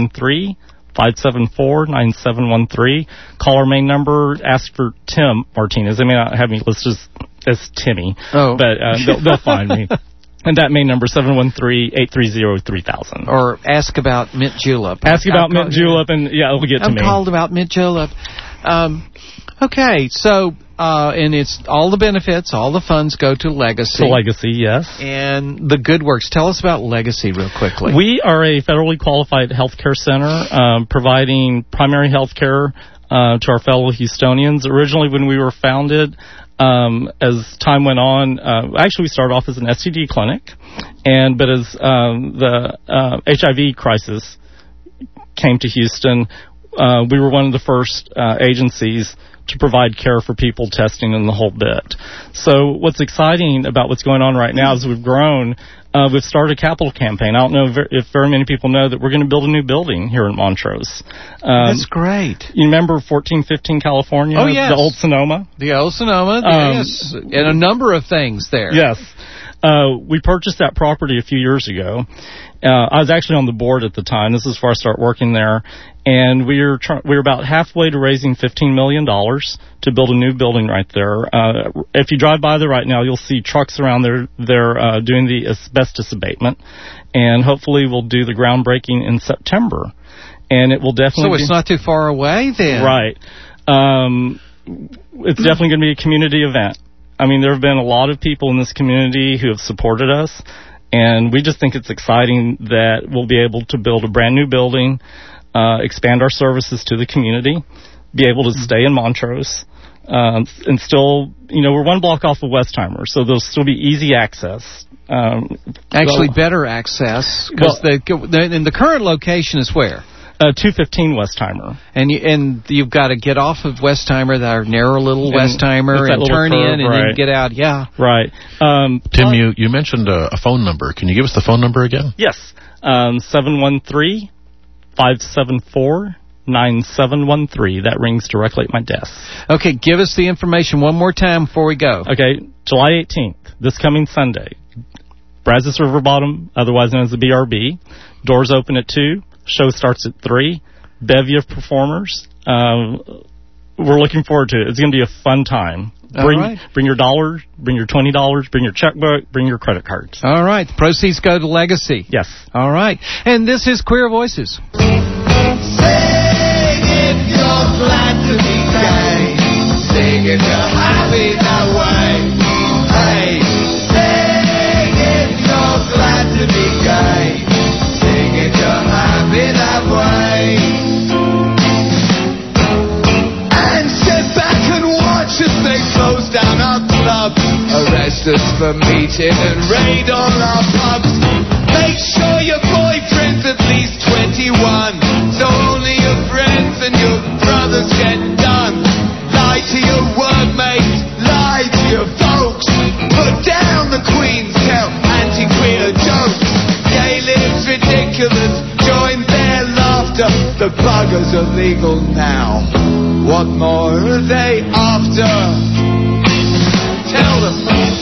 713-574-9713. Call our main number. Ask for Tim Martinez. They may not have me listed as Timmy, but they'll find me. And that main number, 713-830-3000. Or ask about Mint Julep. Ask about Mint Julep, and it'll get to me. I'm called about Mint Julep. Okay, so... and it's all the benefits, all the funds go to Legacy. To Legacy, yes. And the Good Works. Tell us about Legacy real quickly. We are a federally qualified healthcare center providing primary health care to our fellow Houstonians. Originally, when we were founded, as time went on, actually we started off as an STD clinic, but as the HIV crisis came to Houston, we were one of the first agencies to provide care for people testing in the whole bit. So what's exciting about what's going on right now is we've grown. We've started a capital campaign. I don't know if very many people know that we're going to build a new building here in Montrose. That's great. You remember 1415 California? Oh, yes. The old Sonoma? The old Sonoma, yes. And a number of things there. Yes. We purchased that property a few years ago. I was actually on the board at the time. This is before I started working there. And we're about halfway to raising $15 million to build a new building right there. If you drive by there right now, you'll see trucks around there. They're doing the asbestos abatement. And hopefully we'll do the groundbreaking in September. And it will definitely So it's not too far away then. Right. It's definitely going to be a community event. I mean, there have been a lot of people in this community who have supported us, and we just think it's exciting that we'll be able to build a brand new building, expand our services to the community, be able to stay in Montrose, and still, we're one block off of Westheimer, so there'll still be easy access. Actually, better access, because the current location is where? 215 Westheimer. And you've got to get off of Westheimer, that narrow little Westheimer, and turn curve, in and then get out. Yeah. Right. Tim, you mentioned a phone number. Can you give us the phone number again? Yes. 713-574-9713. That rings directly at my desk. Okay, give us the information one more time before we go. Okay, July 18th, this coming Sunday. Brazos River Bottom, otherwise known as the BRB. Doors open at 2. Show starts at 3. Bevy of performers. we're looking forward to it. It's going to be a fun time. Bring your $, bring your $20, bring your checkbook, bring your credit cards. All right. The proceeds go to Legacy. Yes. All right. And this is Queer Voices. Sing if you're glad to be gay. Sing if you're happy that way. Hey, sing if you're glad to be gay. Sing if you're happy that way. And sit back and watch as they close down our club, arrest us for meeting and raid all our pubs. Make sure your boyfriend's at least 21, so only your friends and your brothers get done. Lie to your workmates, lie to your folks. Put down the Queen's, tell anti-queer jokes. Gay live's ridiculous, join their laughter. The buggers are legal now. What more are they after? Tell them.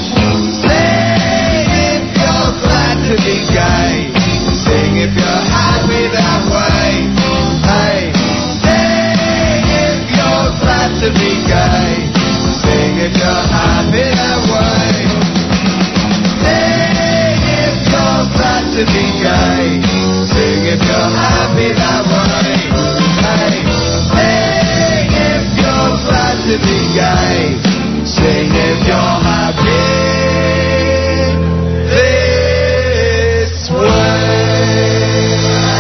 Sing if you're glad to be gay. Sing if you're happy that way. Hey, sing if you're glad to be gay. Sing if you're happy that way. Sing if you're glad to be gay. Sing if you're happy that way. Hey, sing if you're glad to be gay. Sing if you're happy this way.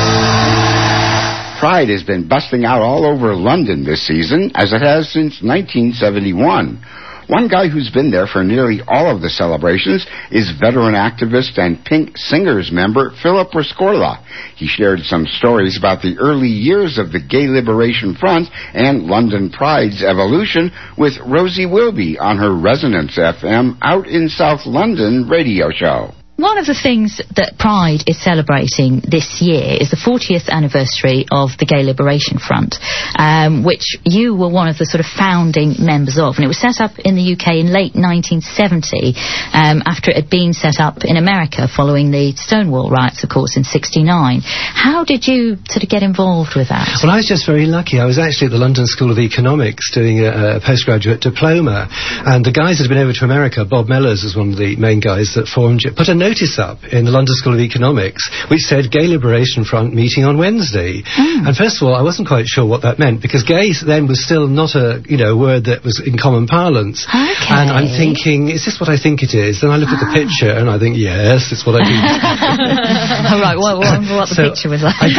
Pride has been busting out all over London this season, as it has since 1971. One guy who's been there for nearly all of the celebrations is veteran activist and Pink Singers member Philip Rescorla. He shared some stories about the early years of the Gay Liberation Front and London Pride's evolution with Rosie Wilby on her Resonance FM Out in South London radio show. One of the things that Pride is celebrating this year is the 40th anniversary of the Gay Liberation Front, which you were one of the sort of founding members of. And it was set up in the UK in late 1970, after it had been set up in America following the Stonewall riots, of course, in '69. How did you sort of get involved with that? Well, I was just very lucky. I was actually at the London School of Economics doing a postgraduate diploma. And the guys that had been over to America, Bob Mellors was one of the main guys that formed it, put a notice up in the London School of Economics which said Gay Liberation Front meeting on Wednesday. And first of all, I wasn't quite sure what that meant, because gay then was still not a word that was in common parlance. Okay. And I'm thinking, is this what I think it is? Then I look at the picture and I think, yes, it's what I think. All right, what the picture was like?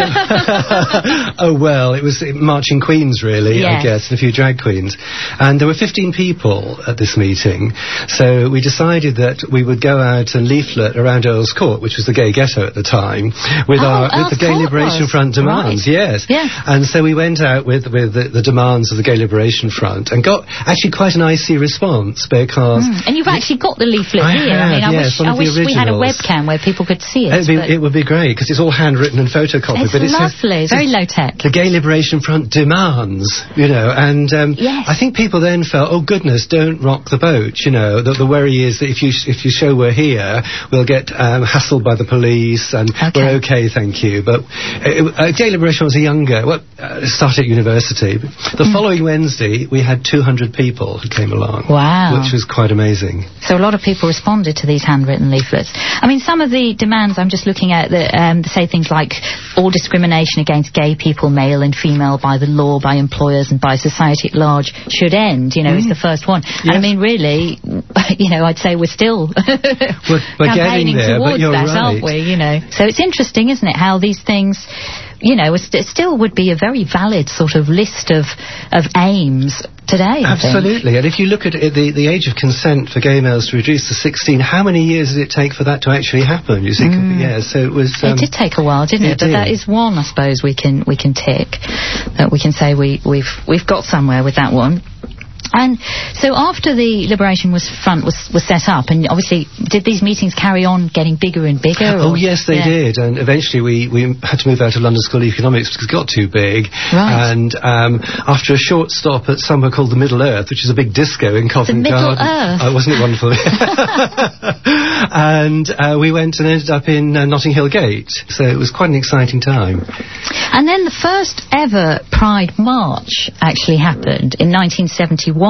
Oh, well, it was Marching Queens, really, Yes. I guess, and a few drag queens. And there were 15 people at this meeting, so we decided that we would go out and leaflet around Earl's Court, which was the gay ghetto at the time, with the Gay Liberation Front demands. Right. Yes. Yeah. And so we went out with the demands of the Gay Liberation Front and got actually quite an icy response, because... And you've actually got the leaflet here. I wish we had a webcam where people could see it. It would be great, because it's all handwritten and photocopied. It's lovely. It's very low-tech. The Gay Liberation Front demands, and yes. I think people then felt, oh goodness, don't rock the boat, the worry is that if you show we're here, we'll get hassled by the police, and we're okay, thank you. But Gay Liberation was started at university. The following Wednesday, we had 200 people who came along. Wow. Which was quite amazing. So a lot of people responded to these handwritten leaflets. I mean, some of the demands I'm just looking at that say things like all discrimination against gay people, male and female, by the law, by employers and by society at large should end, is the first one. Yes. And I mean, really, I'd say we're still we're campaigning there, towards but you're that, right. aren't we? So it's interesting, isn't it, how these things... it still would be a very valid sort of list of aims today, I Absolutely. And if you look at it, the age of consent for gay males to reduce to 16, how many years did it take for that to actually happen? You see, so it was... it did take a while, didn't it? But that is one, I suppose, we can tick. That we can say we've got somewhere with that one. And so after the Liberation Front was set up, and obviously did these meetings carry on getting bigger and bigger? Oh, yes, they did. And eventually we had to move out of London School of Economics because it got too big. Right. And after a short stop at somewhere called the Middle Earth, which is a big disco in Covent Garden. The Middle Earth? Wasn't it wonderful? And we went and ended up in Notting Hill Gate. So it was quite an exciting time. And then the first ever Pride March actually happened in 1971.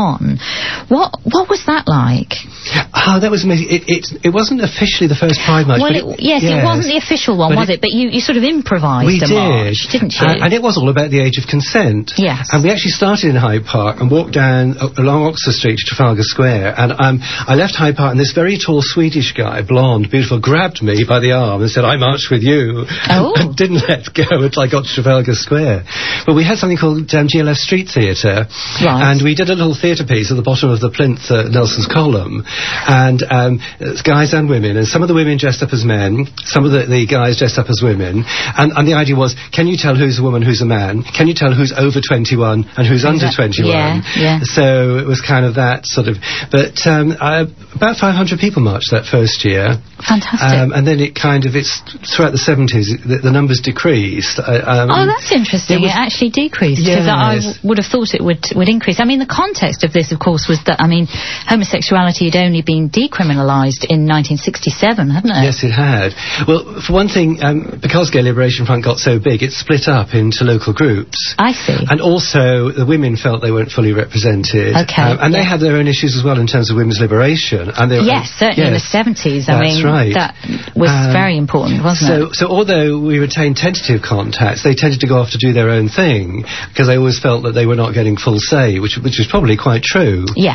What was that like? Oh, that was amazing. It wasn't officially the first Pride March. Well, but it wasn't the official one, was it? But you sort of improvised march, didn't you? And it was all about the age of consent. Yes. And we actually started in Hyde Park and walked down along Oxford Street to Trafalgar Square. And I left Hyde Park, and this very tall Swedish guy, blonde, beautiful, grabbed me by the arm and said, "I march with you." Oh. And didn't let go until I got to Trafalgar Square. But we had something called GLF Street Theatre. Right. And we did a little theatre piece at the bottom of the plinth at Nelson's Column. And guys and women, and some of the women dressed up as men, some of the guys dressed up as women. And the idea was, can you tell who's a woman, who's a man? Can you tell who's over 21 and who's under 21? Yeah. So it was kind of that sort of... But about 500 people marched that first year. Fantastic. And then it's throughout the 70s, the numbers decreased. Oh, that's interesting. It actually decreased, because I would have thought it would increase. I mean, the context of this, of course, was that, homosexuality had only been decriminalised in 1967, hadn't it? Yes, it had. Well, for one thing, because Gay Liberation Front got so big, it split up into local groups. I see. And also, the women felt they weren't fully represented. Okay. And they had their own issues as well in terms of women's liberation. And yes, certainly in the 70s. That's right. That was very important, wasn't it? So although we retained tentative contacts, they tended to go off to do their own thing, because they always felt that they were not getting full say, which was probably quite true. Yeah.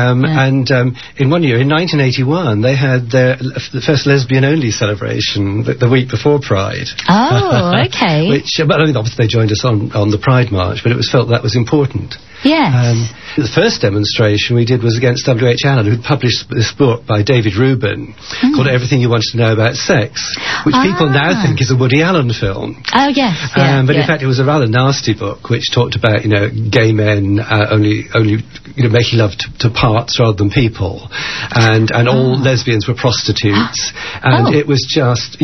And in one year, in 1981, they had the first lesbian-only celebration the week before Pride. Oh, okay. Obviously they joined us on the Pride March, but it was felt that was important. Yes. The first demonstration we did was against W.H. Allen, who published this book by David Rubin called Everything You Wanted to Know About Sex, which people now think is a Woody Allen film. Oh, yes. But in fact, it was a rather nasty book, which talked about, gay men only making love to parts rather than people, and all lesbians were prostitutes, and it was just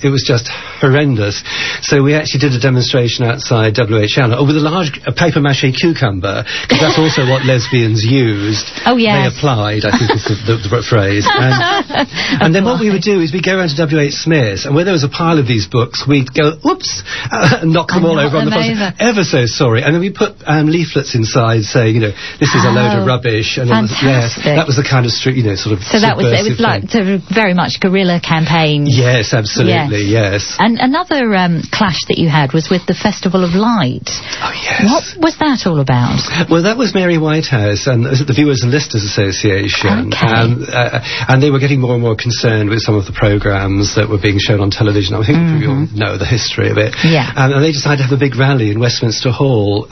horrendous. So we actually did a demonstration outside W.H. Allen with a large papier-mâché cucumber, because that's also what lesbians used. Oh, yes. They applied, I think is the phrase. And then what we would do is we'd go around to W.H. Smith's, and where there was a pile of these books, we'd go, oops, and knock them all over on the floor. Ever so sorry. And then we put leaflets inside saying, this is a load of rubbish. And fantastic. That was the kind of street, sort of. So it was like very much guerrilla campaign. Yes, absolutely, yes. And another clash that you had was with the Festival of Light. Oh, yes. What was that all about? Well, that was Mary Whitehouse and the Viewers and Listeners Association. Okay. And they were getting more and more concerned with some of the programmes that were being shown on television. I think we all know the history of it. Yeah. And they decided to have a big rally in Westminster Hall,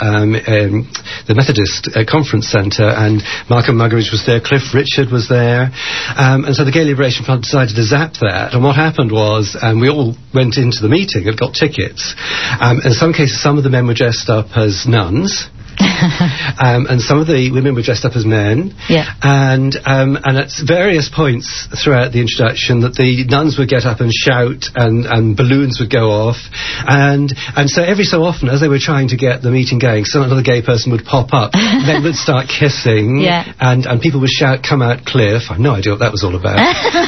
the Methodist Conference Centre, and Malcolm Muggeridge was there, Cliff Richard was there. And so the Gay Liberation Front decided to zap that. And what happened was we all went into the meeting and got tickets. In some cases, some of the men were dressed up as nuns. And some of the women were dressed up as men. Yeah. And at various points throughout the introduction that the nuns would get up and shout and balloons would go off. And so every so often, as they were trying to get the meeting going, another gay person would pop up. Men would start kissing. Yeah. And people would shout, "Come out, Cliff." I have no idea what that was all about.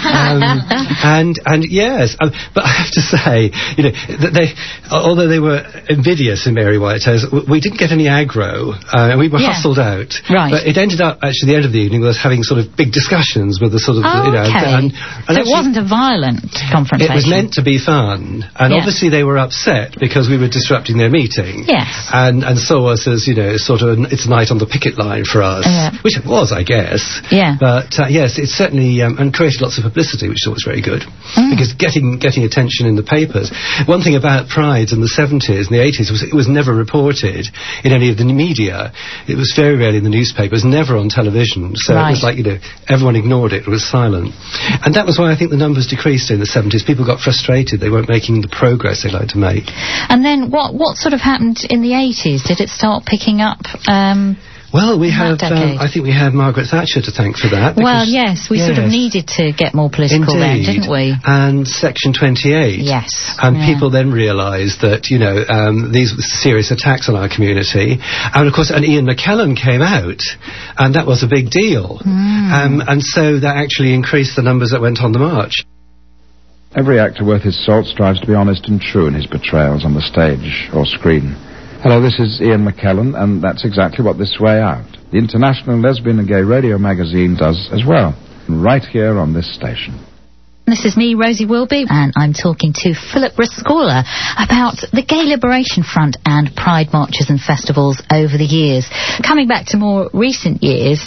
And yes, but I have to say, that although they were invidious in Mary Whitehouse, we didn't get any aggro. And we were hustled out. Right. But it ended up, actually, the end of the evening with us having sort of big discussions with the sort of, Okay. And so it wasn't a violent confrontation. It was meant to be fun. And obviously they were upset because we were disrupting their meeting. Yes. And saw us as, sort of, it's a night on the picket line for us. Which it was, I guess. Yeah. But, yes, it certainly, and created lots of publicity, which I thought was very good. Because getting attention in the papers. One thing about Pride in the 70s and the 80s was it was never reported in any of the media. It was very rarely in the newspapers, never on television. So it was like, everyone ignored it. It was silent. And that was why I think the numbers decreased in the 70s. People got frustrated. They weren't making the progress they'd like to make. And then what sort of happened in the 80s? Did it start picking up? Well, we have. decade? I think we have Margaret Thatcher to thank for that. Well, yes, we sort of needed to get more political then, didn't we? And Section 28. Yes. And people then realised that, you know, these were serious attacks on our community. And, of course, Ian McKellen came out, and that was a big deal. And so that actually increased the numbers that went on the march. Every actor worth his salt strives to be honest and true in his portrayals on the stage or screen. Hello, this is Ian McKellen, and that's exactly what This Way Out, the international lesbian and gay radio magazine, does as well, right here on this station. This is me, Rosie Wilby, and I'm talking to Philip Rescorla about the Gay Liberation Front and Pride marches and festivals over the years. Coming back to more recent years,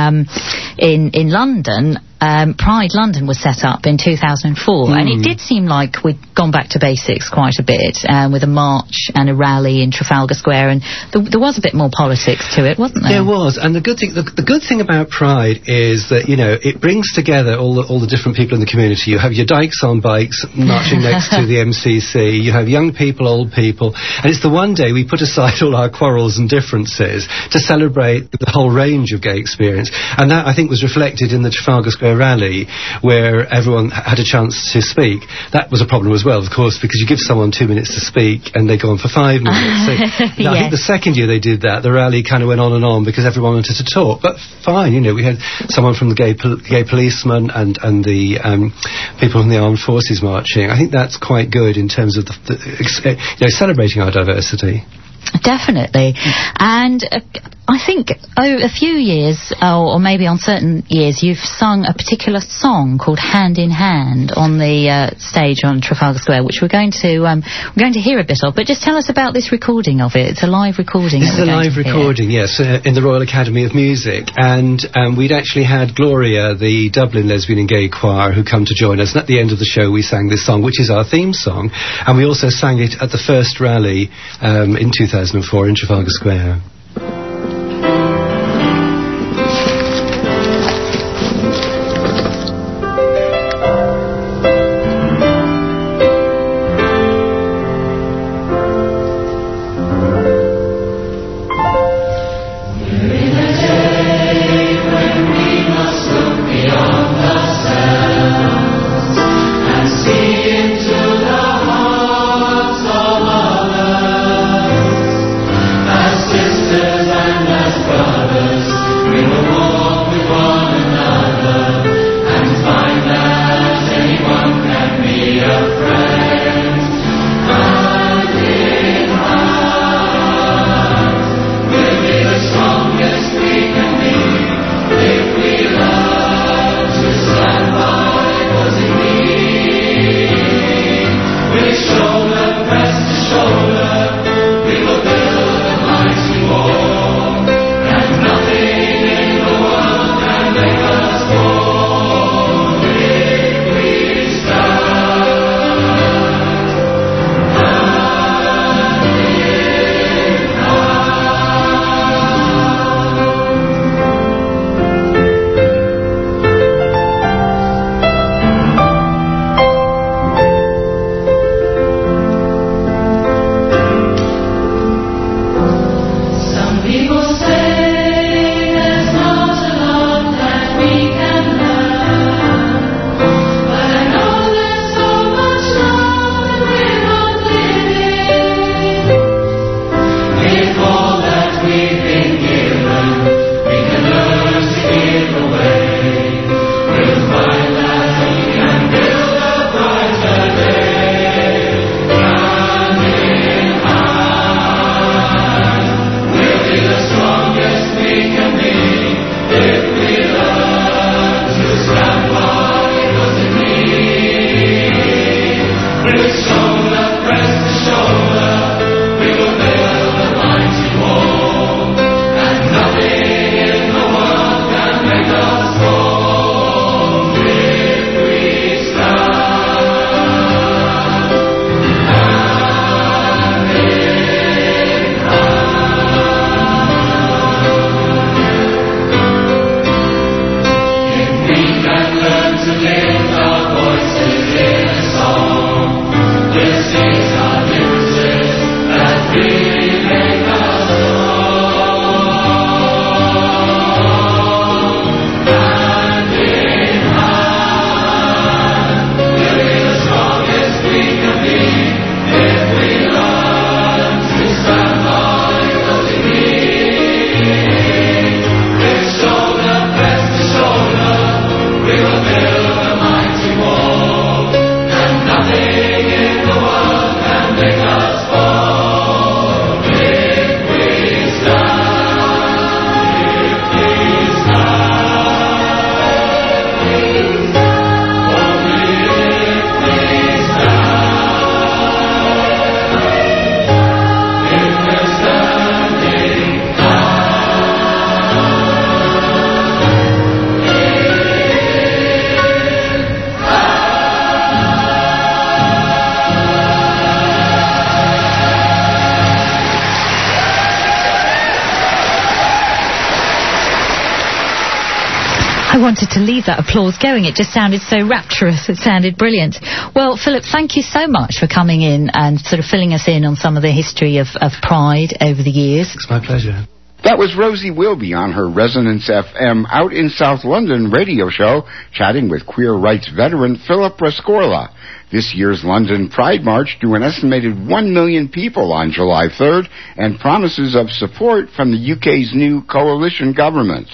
in London, Pride London was set up in 2004, and it did seem like we'd gone back to basics quite a bit, with a march and a rally in Trafalgar Square, and there was a bit more politics to it, wasn't there? There was, and the good thing about Pride is that, you know, it brings together all the different people in the community. You have your dykes on bikes marching next to the MCC, you have young people, old people, and it's the one day we put aside all our quarrels and differences to celebrate the whole range of gay experience, and that, I think, was reflected in the Trafalgar Square rally, where everyone had a chance to speak. That was a problem as well, of course, because you give someone 2 minutes to speak and they go on for 5 minutes. So, I think the second year they did that, the rally kind of went on and on because everyone wanted to talk. But fine, you know, we had someone from the gay policemen and the people from the armed forces marching. I think that's quite good in terms of celebrating our diversity. Definitely. And I think a few years, or maybe on certain years, you've sung a particular song called Hand in Hand on the stage on Trafalgar Square, which we're going to hear a bit of. But just tell us about this recording of it. It's a live recording. This is a live recording, yes, in the Royal Academy of Music. And we'd actually had Gloria, the Dublin Lesbian and Gay Choir, who come to join us. And at the end of the show, we sang this song, which is our theme song. And we also sang it at the first rally in 2004 in Trafalgar Square. Shoulder, we will build a mighty wall, and nothing I wanted to leave that applause going. It just sounded so rapturous. It sounded brilliant. Well, Philip, thank you so much for coming in and sort of filling us in on some of the history of Pride over the years. It's my pleasure. That was Rosie Wilby on her Resonance FM Out in South London radio show, chatting with queer rights veteran Philip Rescorla. This year's London Pride March drew an estimated 1 million people on July 3rd and promises of support from the UK's new coalition government.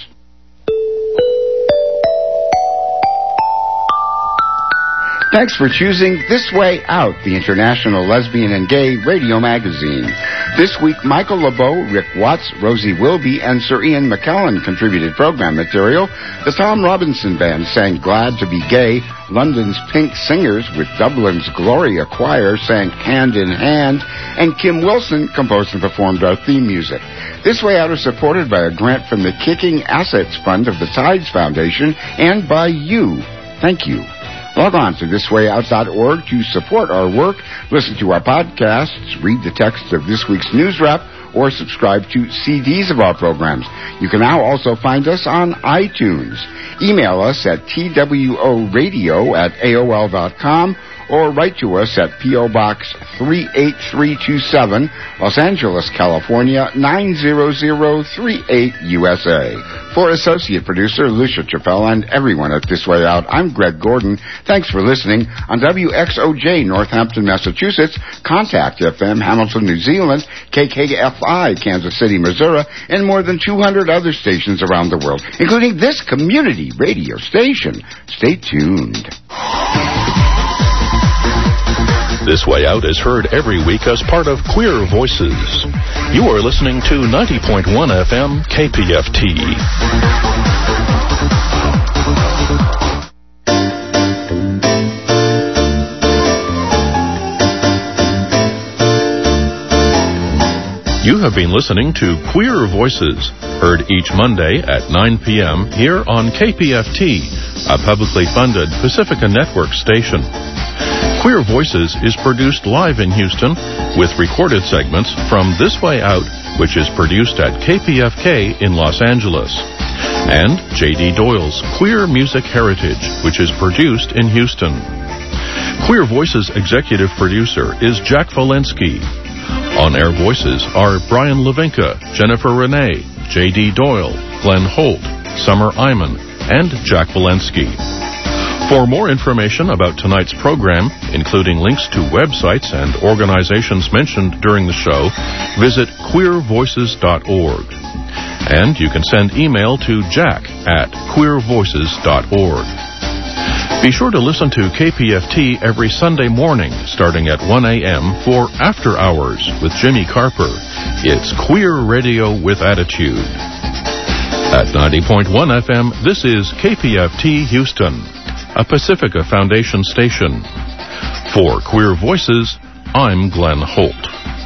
Thanks for choosing This Way Out, the international lesbian and gay radio magazine. This week, Michael LeBeau, Rick Watts, Rosie Wilby, and Sir Ian McKellen contributed program material. The Tom Robinson Band sang Glad to Be Gay. London's Pink Singers with Dublin's Gloria Choir sang Hand in Hand. And Kim Wilson composed and performed our theme music. This Way Out is supported by a grant from the Kicking Assets Fund of the Tides Foundation and by you. Thank you. Log on to thiswayout.org to support our work, listen to our podcasts, read the text of this week's news wrap, or subscribe to CDs of our programs. You can now also find us on iTunes. Email us at tworadio@aol.com or write to us at P.O. Box 38327, Los Angeles, California, 90038 USA. For associate producer Lucia Chappelle and everyone at This Way Out, I'm Greg Gordon. Thanks for listening on WXOJ Northampton, Massachusetts, Contact FM Hamilton, New Zealand, KKFI Kansas City, Missouri, and more than 200 other stations around the world, including this community radio station. Stay tuned. This Way Out is heard every week as part of Queer Voices. You are listening to 90.1 FM KPFT. You have been listening to Queer Voices, heard each Monday at 9 p.m. here on KPFT, a publicly funded Pacifica Network station. Queer Voices is produced live in Houston with recorded segments from This Way Out, which is produced at KPFK in Los Angeles, and J.D. Doyle's Queer Music Heritage, which is produced in Houston. Queer Voices executive producer is Jack Walensky. On-air voices are Brian Levinka, Jennifer Renee, J.D. Doyle, Glenn Holt, Summer Iman, and Jack Walensky. For more information about tonight's program, including links to websites and organizations mentioned during the show, visit queervoices.org. And you can send email to jack@queervoices.org. Be sure to listen to KPFT every Sunday morning, starting at 1 a.m. for After Hours with Jimmy Carper. It's Queer Radio with Attitude. At 90.1 FM, this is KPFT Houston, a Pacifica Foundation station. For Queer Voices, I'm Glenn Holt.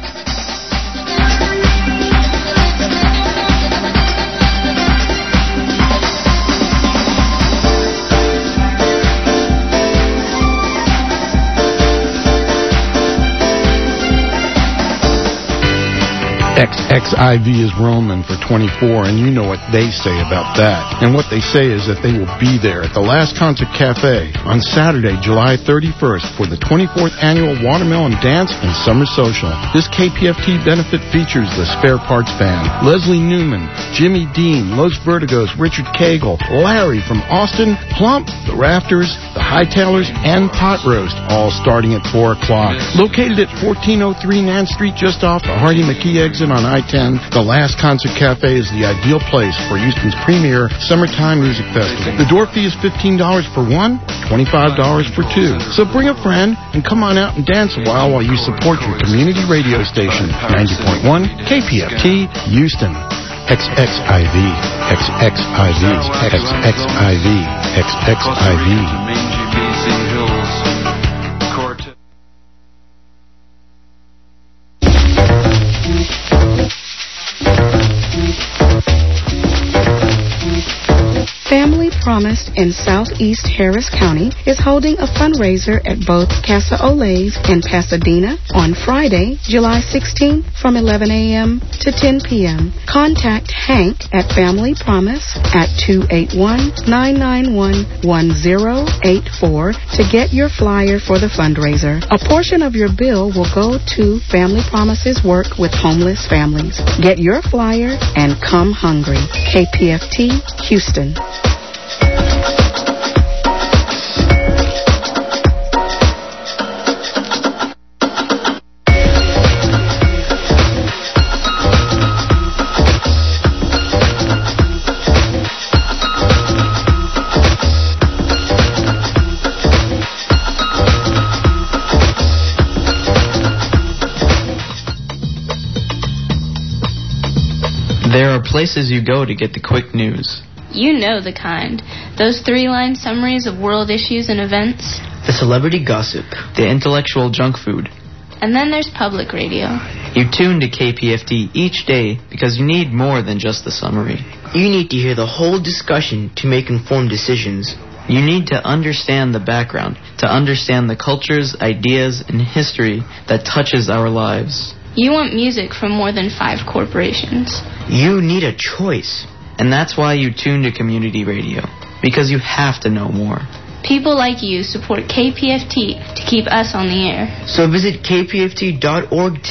XXIV is Roman for 24, and you know what they say about that. And what they say is that they will be there at the Last Concert Cafe on Saturday, July 31st for the 24th Annual Watermelon Dance and Summer Social. This KPFT benefit features the Spare Parts Band, Leslie Newman, Jimmy Dean, Los Vertigos, Richard Cagle, Larry from Austin, Plump, The Rafters, The Hightailers, and Pot Roast, all starting at 4 o'clock. Located at 1403 Nance Street, just off the Hardy McKee exit on I-10, the Last Concert Cafe is the ideal place for Houston's premier summertime music festival. The door fee is $15 for one, $25 for two. So bring a friend and come on out and dance a while you support your community radio station, 90.1 KPFT Houston. XXIV, XXIV, XXIV, XXIV. Family Promise in Southeast Harris County is holding a fundraiser at both Casa Olays in Pasadena on Friday, July 16th from 11 a.m. to 10 p.m. Contact Hank at Family Promise at 281-991-1084 to get your flyer for the fundraiser. A portion of your bill will go to Family Promise's work with homeless families. Get your flyer and come hungry. KPFT, Houston. There are places you go to get the quick news. You know the kind. Those 3-line summaries of world issues and events. The celebrity gossip. The intellectual junk food. And then there's public radio. You tune to KPFT each day because you need more than just the summary. You need to hear the whole discussion to make informed decisions. You need to understand the background, to understand the cultures, ideas, and history that touches our lives. You want music from more than 5 corporations. You need a choice. And that's why you tune to community radio. Because you have to know more. People like you support KPFT to keep us on the air. So visit kpft.org